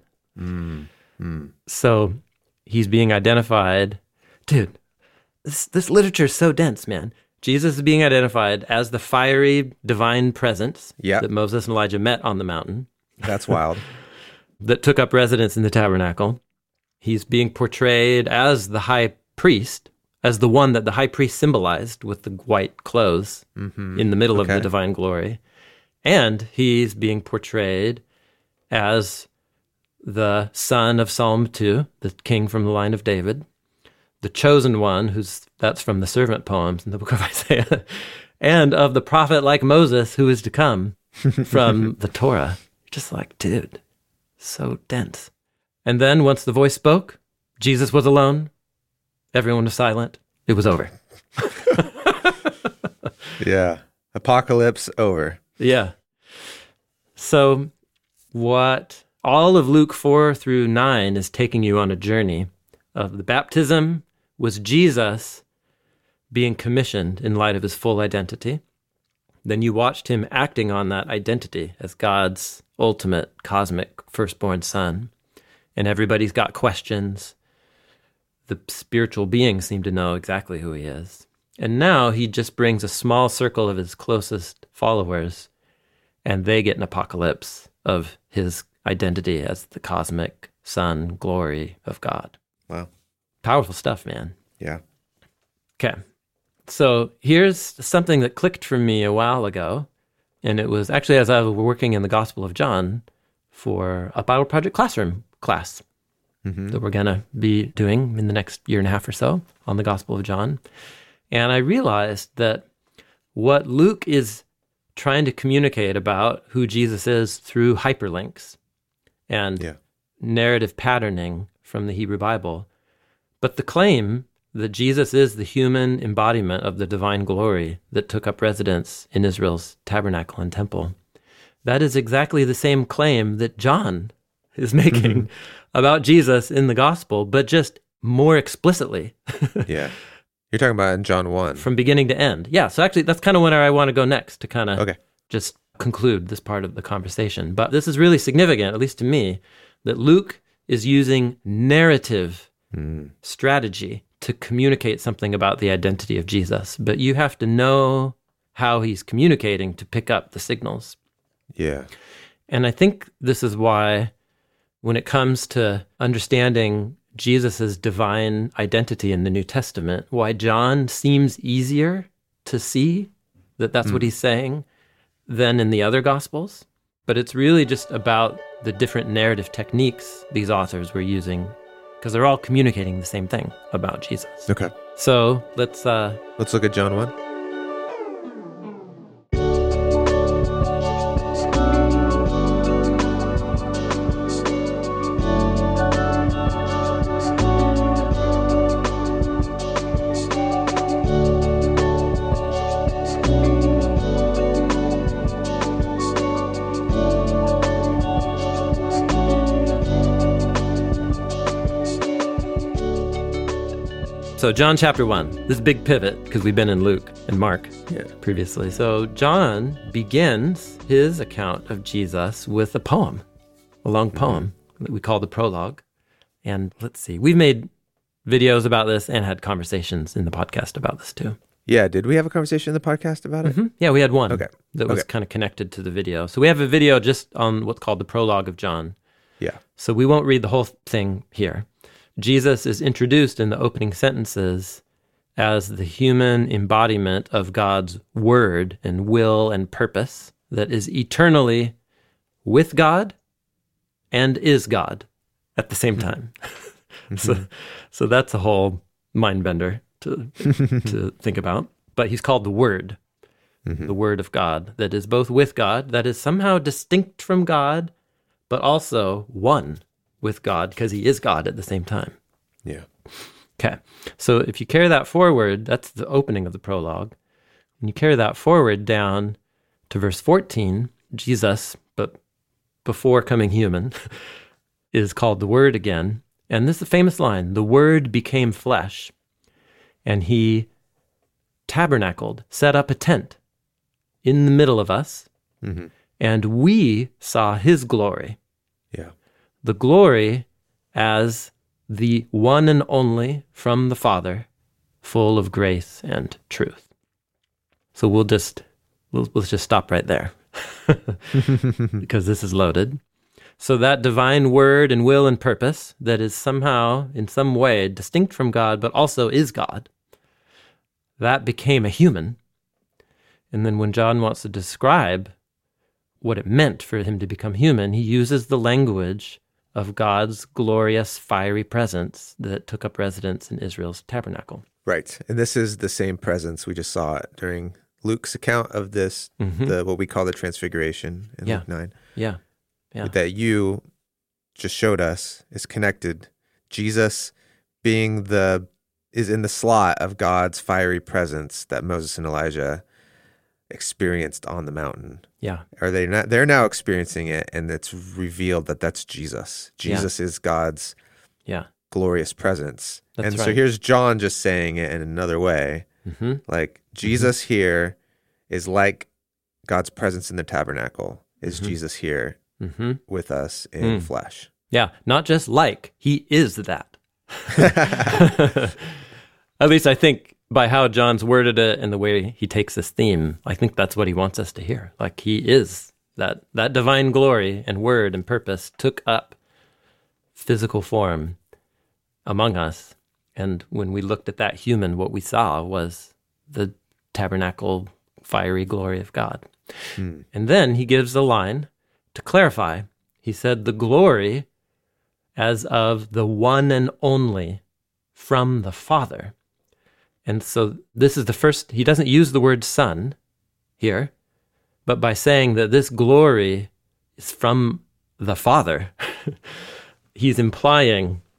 So he's being identified. Dude, this literature is so dense, man. Jesus is being identified as the fiery divine presence that Moses and Elijah met on the mountain, That's wild. that took up residence in the tabernacle. He's being portrayed as the high priest, as the one that the high priest symbolized with the white clothes in the middle of the divine glory. And he's being portrayed as the son of Psalm 2, the king from the line of David, the chosen one, that's from the servant poems in the book of Isaiah, and of the prophet like Moses who is to come from the Torah. Just like, dude, so dense. And then once the voice spoke, Jesus was alone. Everyone was silent. It was over. Yeah. Apocalypse over. Yeah. So what all of Luke 4 through 9 is taking you on a journey of the baptism was Jesus being commissioned in light of his full identity. Then you watched him acting on that identity as God's ultimate cosmic firstborn son. And everybody's got questions. The spiritual beings seem to know exactly who he is. And now he just brings a small circle of his closest followers, and they get an apocalypse of his identity as the cosmic son, glory of God. Wow. Powerful stuff, man. Yeah. Okay. So here's something that clicked for me a while ago, and it was actually as I was working in the Gospel of John for a Bible Project Classroom class that we're going to be doing in the next year and a half or so on the Gospel of John. And I realized that what Luke is trying to communicate about who Jesus is through hyperlinks and narrative patterning from the Hebrew Bible But the claim that Jesus is the human embodiment of the divine glory that took up residence in Israel's tabernacle and temple, that is exactly the same claim that John is making about Jesus in the gospel, but just more explicitly. Yeah. You're talking about in John 1. From beginning to end. Yeah, so actually that's kind of where I want to go next to kind of just conclude this part of the conversation. But this is really significant, at least to me, that Luke is using narrative strategy to communicate something about the identity of Jesus. But you have to know how he's communicating to pick up the signals. Yeah. And I think this is why when it comes to understanding Jesus' divine identity in the New Testament, why John seems easier to see that that's what he's saying than in the other Gospels. But it's really just about the different narrative techniques these authors were using, because they're all communicating the same thing about Jesus. Okay. So let's look at John 1. So John chapter 1, this big pivot, because we've been in Luke and Mark previously. So John begins his account of Jesus with a poem, a long poem that we call the prologue. And let's see, we've made videos about this and had conversations in the podcast about this too. Yeah, did we have a conversation in the podcast about it? Yeah, we had one that was kind of connected to the video. So we have a video just on what's called the prologue of John. Yeah. So we won't read the whole thing here. Jesus is introduced in the opening sentences as the human embodiment of God's word and will and purpose that is eternally with God and is God at the same time. So that's a whole mind bender to think about. But he's called the Word, the Word of God, that is both with God, that is somehow distinct from God, but also one with God, because he is God at the same time. Yeah. Okay. So if you carry that forward, that's the opening of the prologue. When you carry that forward down to verse 14, Jesus, but before coming human, is called the Word again. And this is a famous line, the Word became flesh, and he tabernacled, set up a tent in the middle of us, and we saw his glory. Yeah. The glory as the one and only from the Father, full of grace and truth. So we'll just stop right there because this is loaded. So that divine word and will and purpose that is somehow, in some way, distinct from God, but also is God, that became a human. And then when John wants to describe what it meant for him to become human, he uses the language of God's glorious, fiery presence that took up residence in Israel's tabernacle. Right. And this is the same presence we just saw during Luke's account of this, what we call the Transfiguration in Luke 9. Yeah. That you just showed us is connected. Jesus is in the slot of God's fiery presence that Moses and Elijah experienced on the mountain. Yeah. Are they not? They're now experiencing it, and it's revealed that that's Jesus. Jesus is God's glorious presence. That's and right. so here's John just saying it in another way. Like Jesus here is like God's presence in the tabernacle is Jesus here with us in flesh. Yeah, not just like, he is that. At least I think by how John's worded it and the way he takes this theme, I think that's what he wants us to hear. Like he is that divine glory and word and purpose took up physical form among us. And when we looked at that human, what we saw was the tabernacle fiery glory of God. And then he gives a line to clarify. He said, the glory as of the one and only from the Father. And so this is the first, he doesn't use the word son here, but by saying that this glory is from the Father, he's implying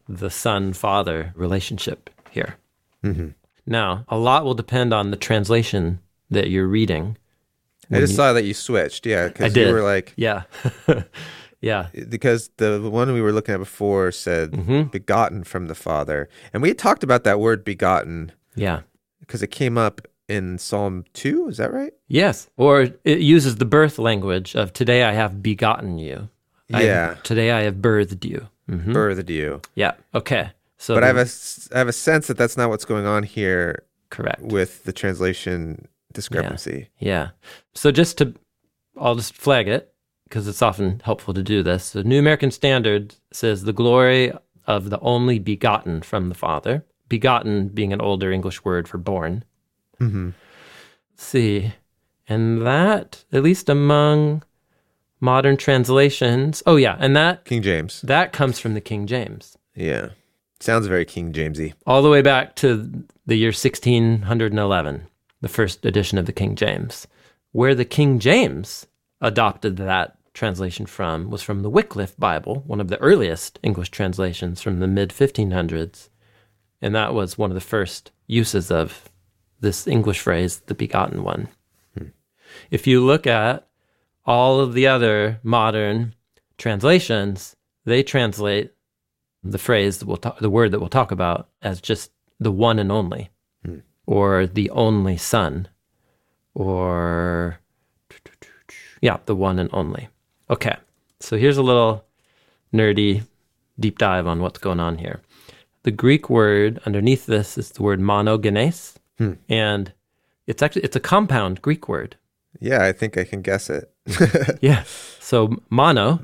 the son-father relationship here. Mm-hmm. Now, a lot will depend on the translation that you're reading. I just saw that you switched, yeah, I because did. you were like, Yeah. Yeah. because the one we were looking at before said begotten from the Father. And we had talked about that word begotten Yeah. because it came up in Psalm 2, is that right? Yes. Or it uses the birth language of today I have begotten you. Yeah. Today I have birthed you. Mm-hmm. Birthed you. Yeah. Okay. So But I have a sense that that's not what's going on here correct. with the translation discrepancy. Yeah. So I'll just flag it because it's often helpful to do this. The New American Standard says the glory of the only begotten from the Father. Begotten being an older English word for born. Mm-hmm. Let's see. And that, at least among modern translations, and King James. that comes from the King James. Yeah. Sounds very King Jamesy. All the way back to the year 1611, the first edition of the King James. Where the King James adopted that translation from was from the Wycliffe Bible, one of the earliest English translations from the mid-1500s. And that was one of the first uses of this English phrase, the begotten one. If you look at all of the other modern translations, they translate the phrase the word that we'll talk about as just the one and only, or the only son, or the one and only. Okay, so here's a little nerdy deep dive on what's going on here. The Greek word underneath this is the word monogenes, and it's a compound Greek word. Yeah, I think I can guess it. Yeah. So mono,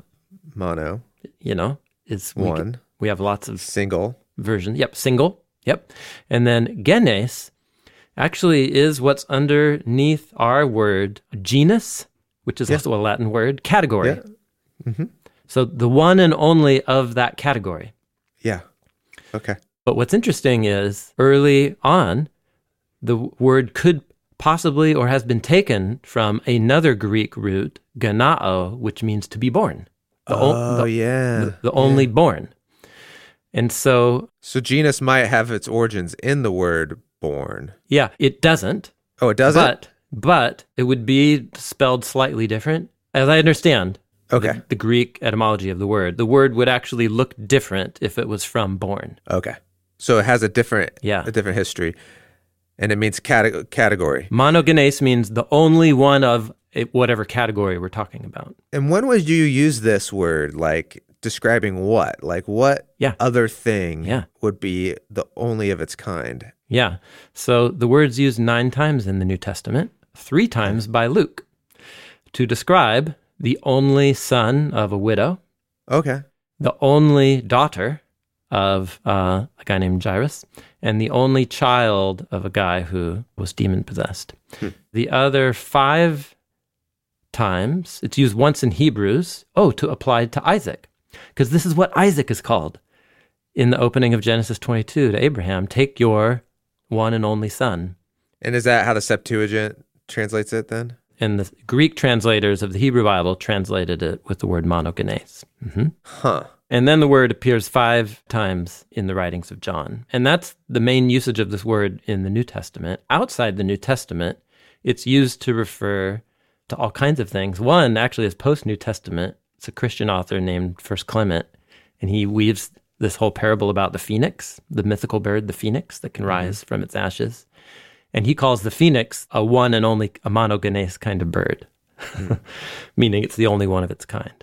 is one. We have lots of Single. versions. Yep, single. Yep. And then genes actually is what's underneath our word genus, which is also a Latin word, category. Yeah. Mm-hmm. So the one and only of that category. Yeah. Okay. But what's interesting is early on, the word could possibly or has been taken from another Greek root, genao, which means to be born. The only born. And so genus might have its origins in the word born. Yeah, it doesn't. Oh, it doesn't? But it would be spelled slightly different. As I understand the Greek etymology of the word would actually look different if it was from born. Okay. So it has a different history. And it means category. Monogenes means the only one of whatever category we're talking about. And when would you use this word, like describing what? Like what other thing would be the only of its kind? Yeah. So the word's used 9 times in the New Testament, 3 times by Luke, to describe the only son of a widow. Okay. The only daughter of a guy named Jairus, and the only child of a guy who was demon-possessed. The other 5 times, it's used once in Hebrews, to apply to Isaac. Because this is what Isaac is called in the opening of Genesis 22 to Abraham, take your one and only son. And is that how the Septuagint translates it then? And the Greek translators of the Hebrew Bible translated it with the word monogenes. Mm-hmm. Huh. And then the word appears 5 times in the writings of John. And that's the main usage of this word in the New Testament. Outside the New Testament, it's used to refer to all kinds of things. One actually is post-New Testament. It's a Christian author named First Clement, and he weaves this whole parable about the phoenix, the mythical bird, the phoenix that can rise from its ashes. And he calls the phoenix a one and only, a monogenes kind of bird, meaning it's the only one of its kind.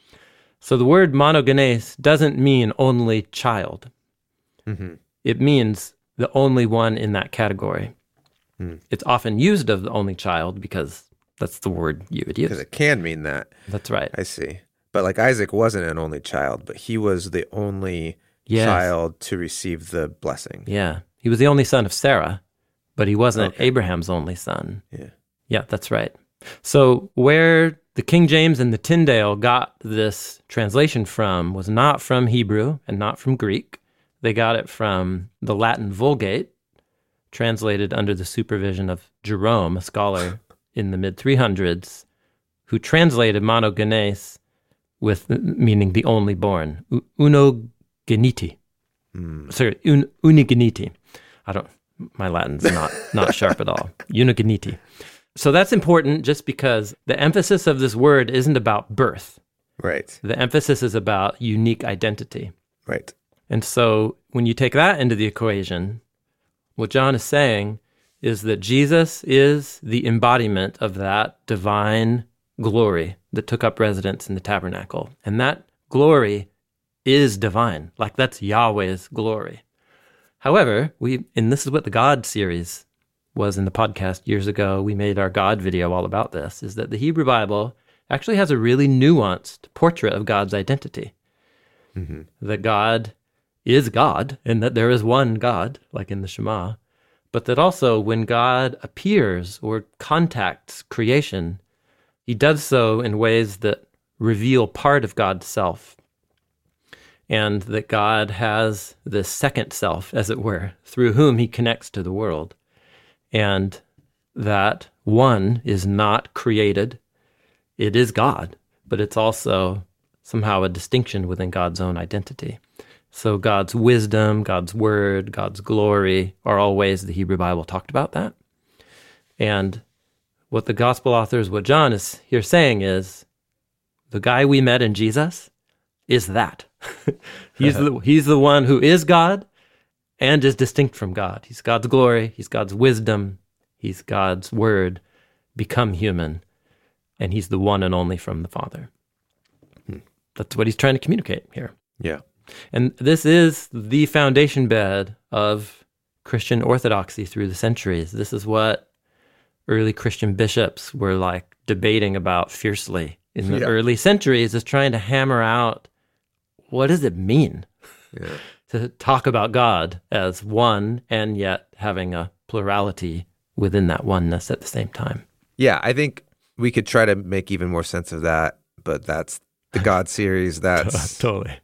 So the word monogenes doesn't mean only child. Mm-hmm. It means the only one in that category. It's often used of the only child because that's the word you would use. Because it can mean that. That's right. I see. But like Isaac wasn't an only child, but he was the only child to receive the blessing. Yeah. He was the only son of Sarah, but he wasn't Abraham's only son. Yeah. Yeah, that's right. So where the King James and the Tyndale got this translation from was not from Hebrew and not from Greek. They got it from the Latin Vulgate, translated under the supervision of Jerome, a scholar in the mid-300s, who translated monogenes with meaning the only born, unogeniti. Sorry, unigeniti. My Latin's not sharp at all. Unigeniti. So that's important just because the emphasis of this word isn't about birth. Right. The emphasis is about unique identity. Right. And so when you take that into the equation, what John is saying is that Jesus is the embodiment of that divine glory that took up residence in the tabernacle. And that glory is divine. Like, that's Yahweh's glory. However, and this is what the God series was in the podcast years ago. We made our God video all about this, is that the Hebrew Bible actually has a really nuanced portrait of God's identity. Mm-hmm. That God is God, and that there is one God, like in the Shema, but that also when God appears or contacts creation, he does so in ways that reveal part of God's self, and that God has this second self, as it were, through whom he connects to the world, and that one is not created. It is God, but it's also somehow a distinction within God's own identity. So God's wisdom, God's word, God's glory are all ways the Hebrew Bible talked about that. And what the gospel authors, what John is here saying is, the guy we met in Jesus is that. He's the one who is God and is distinct from God. He's God's glory, he's God's wisdom, he's God's word become human, and he's the one and only from the Father. That's what he's trying to communicate here. Yeah. And this is the foundation bed of Christian orthodoxy through the centuries. This is what early Christian bishops were like debating about fiercely in the early centuries, is trying to hammer out, what does it mean to talk about God as one and yet having a plurality within that oneness at the same time? Yeah, I think we could try to make even more sense of that, but that's the God series. That's totally,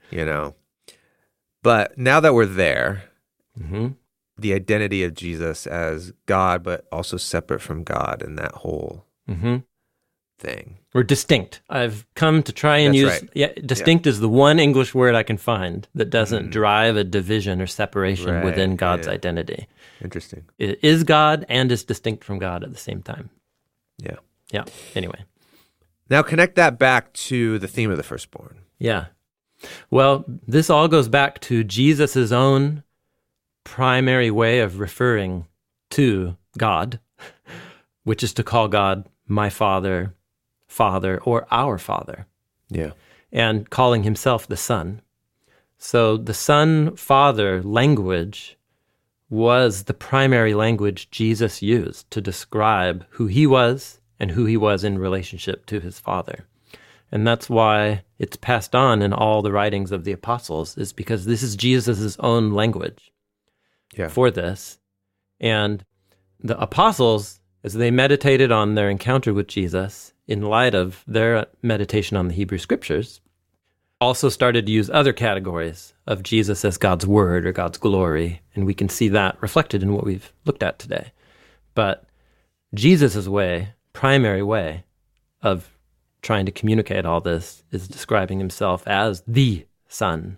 But now that we're there, mm-hmm. the identity of Jesus as God, but also separate from God, and that whole thing. We're distinct. I've come to try and use... Right. Distinct is the one English word I can find that doesn't drive a division or separation within God's identity. Interesting. It is God and is distinct from God at the same time. Yeah. Yeah. Anyway. Now connect that back to the theme of the firstborn. Yeah. Well, this all goes back to Jesus' own primary way of referring to God, which is to call God my Father, Father, or our Father. Yeah. And calling himself the Son. So the Son-Father language was the primary language Jesus used to describe who he was and who he was in relationship to his Father. And that's why it's passed on in all the writings of the apostles, is because this is Jesus' own language for this. And the apostles, as they meditated on their encounter with Jesus, in light of their meditation on the Hebrew Scriptures, also started to use other categories of Jesus as God's word or God's glory, and we can see that reflected in what we've looked at today. But Jesus' way, primary way of trying to communicate all this, is describing himself as the Son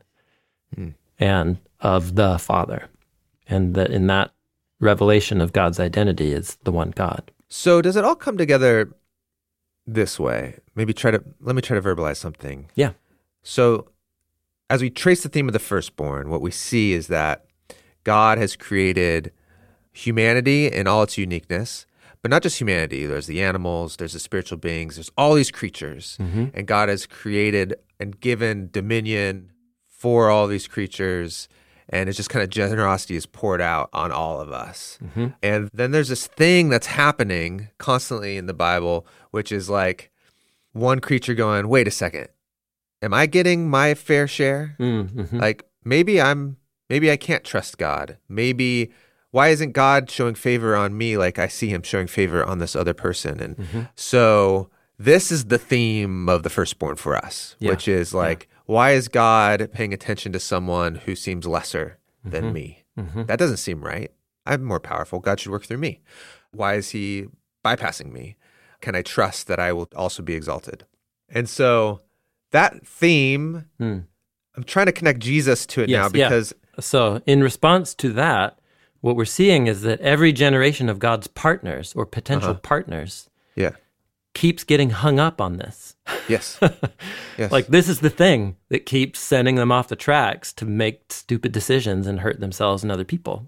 and of the Father, and that in that revelation of God's identity is the one God. So does it all come together this way? Let me try to verbalize something. Yeah. So as we trace the theme of the firstborn, what we see is that God has created humanity in all its uniqueness, but not just humanity. There's the animals, there's the spiritual beings, there's all these creatures. And God has created and given dominion for all these creatures, and it's just kind of generosity is poured out on all of us. And then there's this thing that's happening constantly in the Bible, which is like one creature going, wait a second, am I getting my fair share? Like maybe I can't trust God. Maybe why isn't God showing favor on me like I see him showing favor on this other person? And so this is the theme of the firstborn for us, which is like, why is God paying attention to someone who seems lesser than me? That doesn't seem right. I'm more powerful. God should work through me. Why is he bypassing me? Can I trust that I will also be exalted? And so that theme, I'm trying to connect Jesus to it now because So in response to that, what we're seeing is that every generation of God's partners or potential partners Yeah. keeps getting hung up on this. Yes. Yes. Like, this is the thing that keeps sending them off the tracks to make stupid decisions and hurt themselves and other people.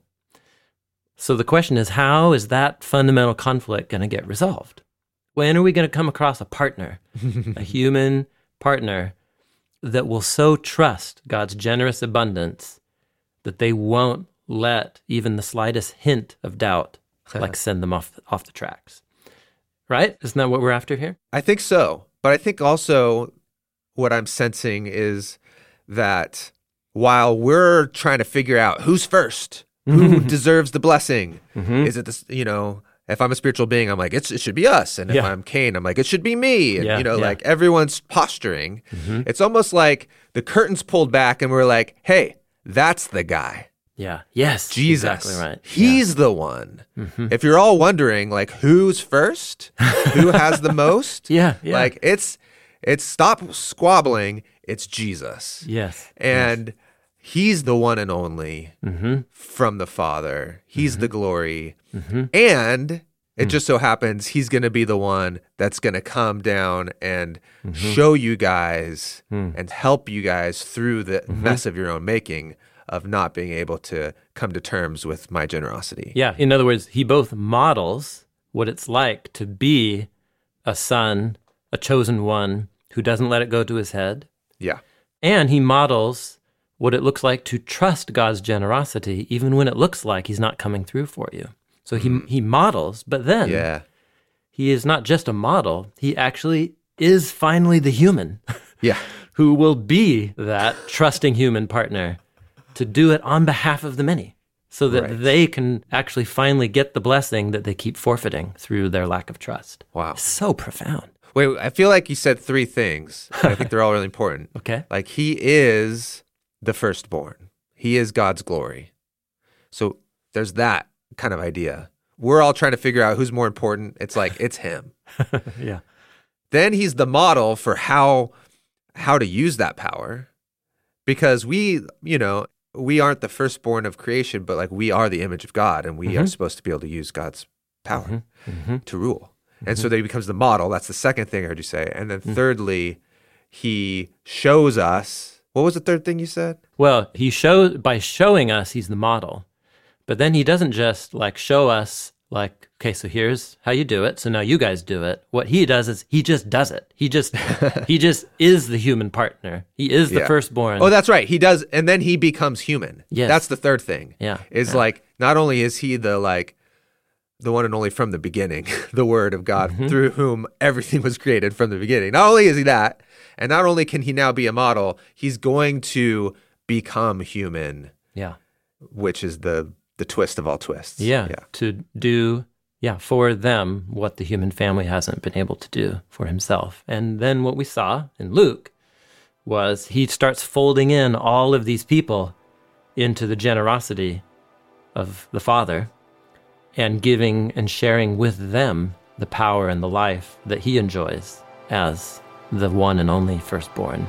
So the question is, how is that fundamental conflict going to get resolved? When are we going to come across a partner, a human partner that will so trust God's generous abundance that they won't let even the slightest hint of doubt like send them off the tracks? Right? Isn't that what we're after here? I think so. But I think also what I'm sensing is that while we're trying to figure out who's first, who deserves the blessing, is it this, if I'm a spiritual being, I'm like, it should be us. And if I'm Cain, I'm like, it should be me. And, like everyone's posturing. It's almost like the curtain's pulled back and we're like, hey, that's the guy. Yeah. Yes. Jesus. Exactly right. He's the one. If you're all wondering, like, who's first? Who has the most? Yeah. Like, it's stop squabbling. It's Jesus. Yes. And he's the one and only from the Father. He's the glory. And it just so happens he's going to be the one that's going to come down and show you guys and help you guys through the mess of your own making of not being able to come to terms with my generosity. Yeah. In other words, he both models what it's like to be a son, a chosen one who doesn't let it go to his head. Yeah. And he models what it looks like to trust God's generosity, even when it looks like he's not coming through for you. So he models, but then he is not just a model. He actually is finally the human who will be that trusting human partner to do it on behalf of the many so that they can actually finally get the blessing that they keep forfeiting through their lack of trust. Wow. So profound. Wait, I feel like you said three things. I think they're all really important. Okay. Like, he is the firstborn. He is God's glory. So there's that kind of idea. We're all trying to figure out who's more important. It's like, it's him. Yeah. Then he's the model for how to use that power, because we aren't the firstborn of creation, but like, we are the image of God, and we are supposed to be able to use God's power to rule. And so that he becomes the model. That's the second thing I heard you say. And then thirdly, he shows us. What was the third thing you said? Well, by showing us, he's the model. But then he doesn't just like show us like, okay, so here's how you do it. So now you guys do it. What he does is he just does it. He just is the human partner. He is the firstborn. Oh, that's right. He does. And then he becomes human. Yes. That's the third thing. Yeah. Like, not only is he the one and only from the beginning, the Word of God, through whom everything was created from the beginning. Not only is he that, and not only can he now be a model, he's going to become human. Yeah. Which is the twist of all twists. Yeah. To do, for them what the human family hasn't been able to do for himself. And then what we saw in Luke was he starts folding in all of these people into the generosity of the Father and giving and sharing with them the power and the life that he enjoys as the one and only firstborn.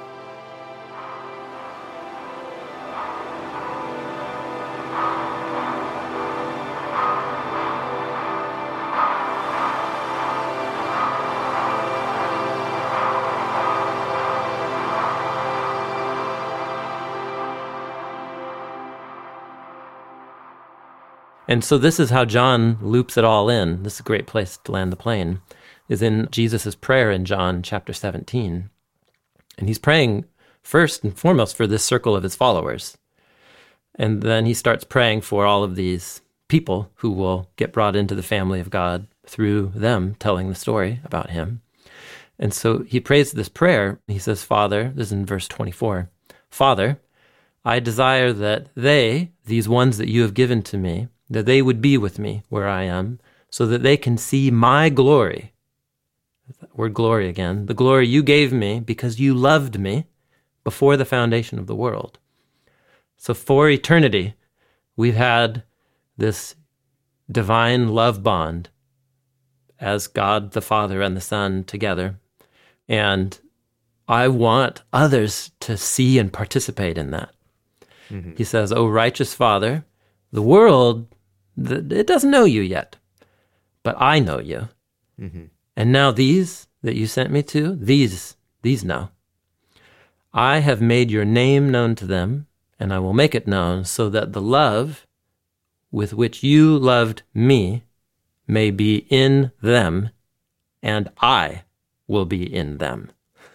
And so this is how John loops it all in. This is a great place to land the plane, is in Jesus' prayer in John chapter 17. And he's praying first and foremost for this circle of his followers. And then he starts praying for all of these people who will get brought into the family of God through them telling the story about him. And so he prays this prayer. He says, Father, this is in verse 24, Father, I desire that they, these ones that you have given to me, that they would be with me where I am, so that they can see my glory. That word glory again. The glory you gave me because you loved me before the foundation of the world. So for eternity, we've had this divine love bond as God the Father and the Son together. And I want others to see and participate in that. He says, "O righteous Father, the world, it doesn't know you yet, but I know you. And now these that you sent me to, these know. I have made your name known to them, and I will make it known so that the love with which you loved me may be in them, and I will be in them."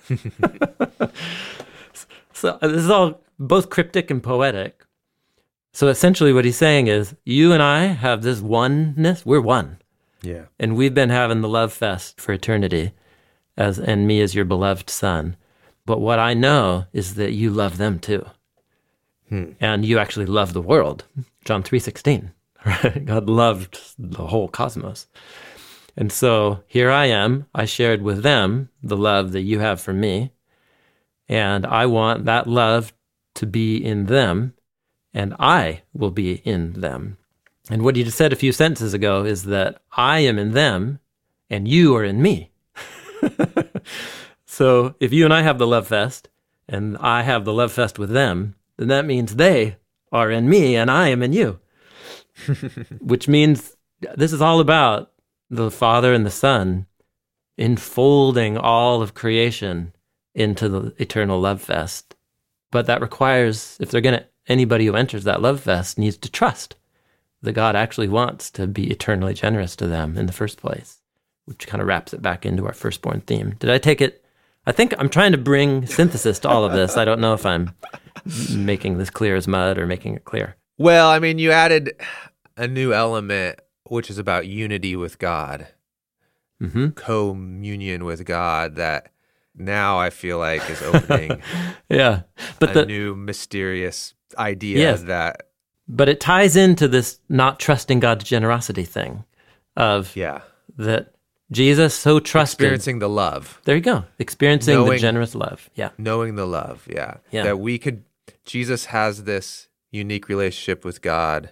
So this is all both cryptic and poetic. So essentially what he's saying is, you and I have this oneness. We're one. Yeah. And we've been having the love fest for eternity, and me as your beloved son. But what I know is that you love them too. And you actually love the world. John 3:16. Right? God loved the whole cosmos. And so here I am. I shared with them the love that you have for me. And I want that love to be in them, and I will be in them. And what he just said a few sentences ago is that I am in them, and you are in me. So if you and I have the love fest, and I have the love fest with them, then that means they are in me, and I am in you. Which means this is all about the Father and the Son enfolding all of creation into the eternal love fest. But that requires, if they're going to, anybody who enters that love fest needs to trust that God actually wants to be eternally generous to them in the first place, which kind of wraps it back into our firstborn theme. Did I take it? I think I'm trying to bring synthesis to all of this. I don't know if I'm making this clear as mud or making it clear. Well, I mean, you added a new element, which is about unity with God, communion with God, that now I feel like is opening but a new mysterious idea that... But it ties into this not trusting God's generosity thing of that Jesus so trusted. Experiencing the love. There you go. Experiencing the generous love. Yeah. Knowing the love, That we could... Jesus has this unique relationship with God.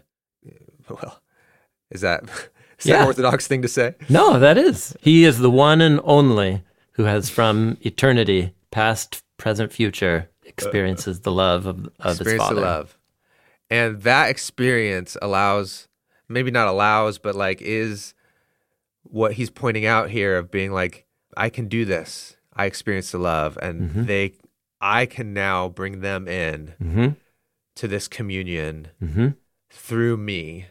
Well, is that an orthodox thing to say? No, that is. He is the one and only who has from eternity, past, present, future, experiences the love of his Father. The love. And that experience allows, maybe not allows, but like is what he's pointing out here of being like, I can do this. I experience the love, and I can now bring them in to this communion through me,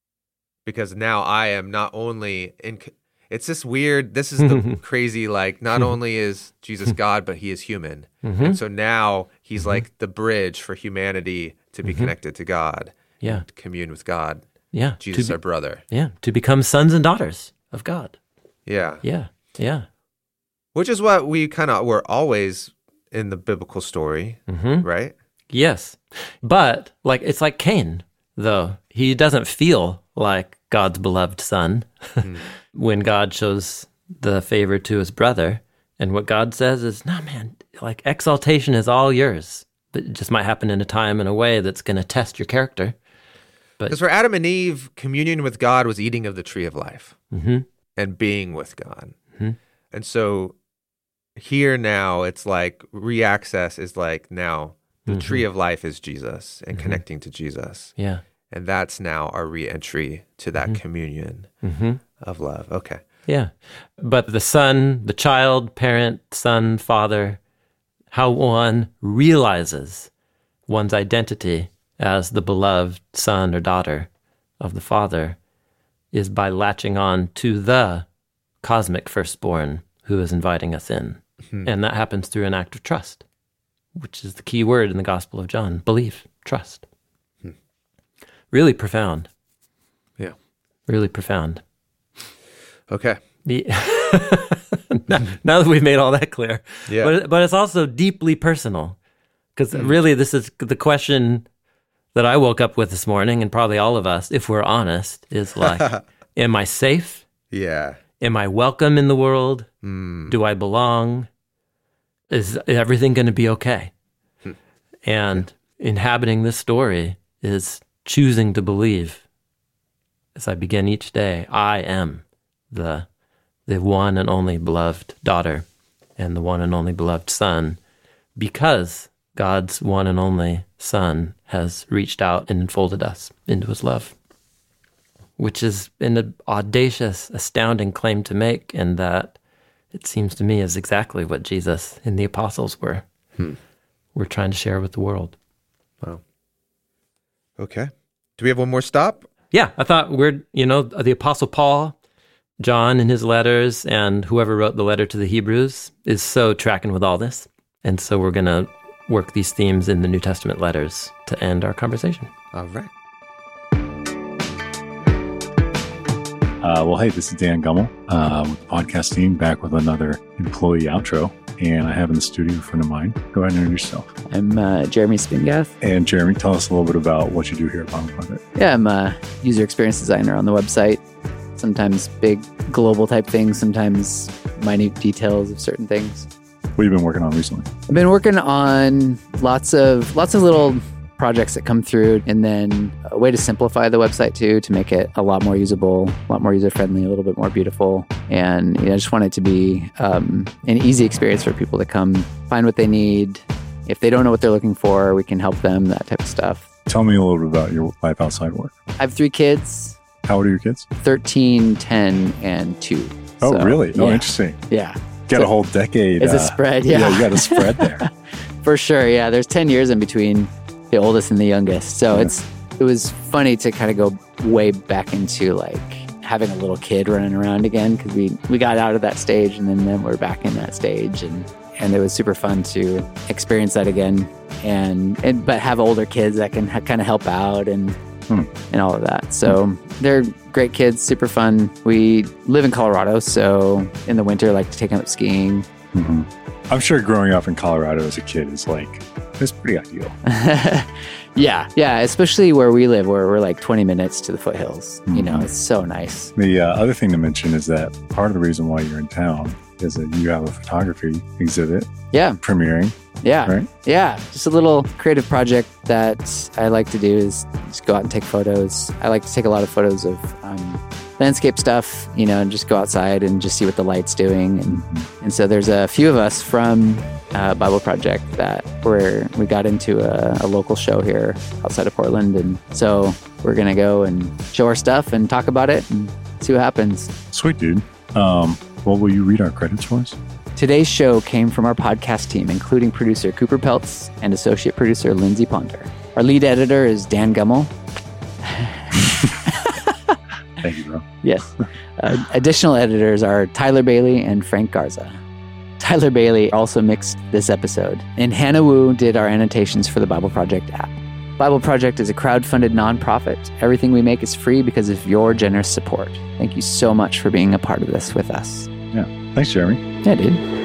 because now I am not only in... It's this weird, this is the crazy, like, not only is Jesus God, but he is human. And so now he's like the bridge for humanity to be connected to God. Yeah. To commune with God. Yeah. Jesus, our brother. Yeah. To become sons and daughters of God. Yeah. Yeah. Yeah. Which is what we kind of were always in the biblical story, right? Yes. But, like, it's like Cain, though. He doesn't feel like God's beloved son when God shows the favor to his brother. And what God says is, no, man, like, exaltation is all yours. But it just might happen in a time and a way that's going to test your character. Because for Adam and Eve, communion with God was eating of the tree of life and being with God. And so here now, it's like re-access is like now the tree of life is Jesus and connecting to Jesus. Yeah. And that's now our re-entry to that communion of love. Okay. Yeah. But the son, the child, parent, son, father, how one realizes one's identity as the beloved son or daughter of the Father is by latching on to the cosmic firstborn who is inviting us in. And that happens through an act of trust, which is the key word in the Gospel of John. Belief, trust. Really profound. Yeah. Really profound. Okay. Now that we've made all that clear. Yeah. But it's also deeply personal. Because really this is the question that I woke up with this morning, and probably all of us, if we're honest, is like, am I safe? Yeah. Am I welcome in the world? Do I belong? Is everything going to be okay? And inhabiting this story is choosing to believe, as I begin each day, I am the one and only beloved daughter and the one and only beloved son, because God's one and only Son has reached out and enfolded us into his love, which is an audacious, astounding claim to make, and that it seems to me is exactly what Jesus and the apostles were trying to share with the world. Wow. Okay. Do we have one more stop? Yeah, I thought the Apostle Paul, John in his letters, and whoever wrote the letter to the Hebrews is so tracking with all this. And so we're going to work these themes in the New Testament letters to end our conversation. All right. Well, hey, this is Dan Gummel with the podcast team, back with another employee outro. And I have in the studio a friend of mine. Go ahead and introduce yourself. I'm Jeremy Spingath. And Jeremy, tell us a little bit about what you do here at Bible Project. Yeah, I'm a user experience designer on the website. Sometimes big global type things, sometimes minute details of certain things. What have you been working on recently? I've been working on lots of little projects that come through, and then a way to simplify the website too, to make it a lot more usable, a lot more user-friendly, a little bit more beautiful. And I just want it to be an easy experience for people to come find what they need. If they don't know what they're looking for, we can help them, that type of stuff. Tell me a little bit about your life outside work. I have 3 kids. How old are your kids? 13, 10, and 2. Oh, So, really? Oh, yeah. interesting. Yeah. Got a whole decade. It's a spread, yeah. You got a spread there. For sure, yeah. There's 10 years in between the oldest and the youngest. So it was funny to kind of go way back into like having a little kid running around again, because we got out of that stage, and then we're back in that stage, and it was super fun to experience that again, but have older kids that can kind of help out and all of that. So they're great kids, super fun. We live in Colorado, so in the winter, like to take them up skiing. Mm-hmm. I'm sure growing up in Colorado as a kid is it's pretty ideal. Yeah, especially where we live, where we're like 20 minutes to the foothills. Mm-hmm. It's so nice. The other thing to mention is that part of the reason why you're in town is that you have a photography exhibit premiering. Yeah. Right? Yeah. Just a little creative project that I like to do is just go out and take photos. I like to take a lot of photos of landscape stuff, and just go outside and just see what the light's doing. And so there's a few of us from Bible Project that we got into a local show here outside of Portland. And so we're going to go and show our stuff and talk about it and see what happens. Sweet, dude. Well, will you read our credits for us? Today's show came from our podcast team, including producer Cooper Peltz and associate producer Lindsay Ponder. Our lead editor is Dan Gummel. Thank you, bro. Yes. Additional editors are Tyler Bailey and Frank Garza. Tyler Bailey also mixed this episode, and Hannah Wu did our annotations for the Bible Project app. Bible Project is a crowd-funded nonprofit. Everything we make is free because of your generous support. Thank you so much for being a part of this with us. Yeah. Thanks, Jeremy. Yeah, dude.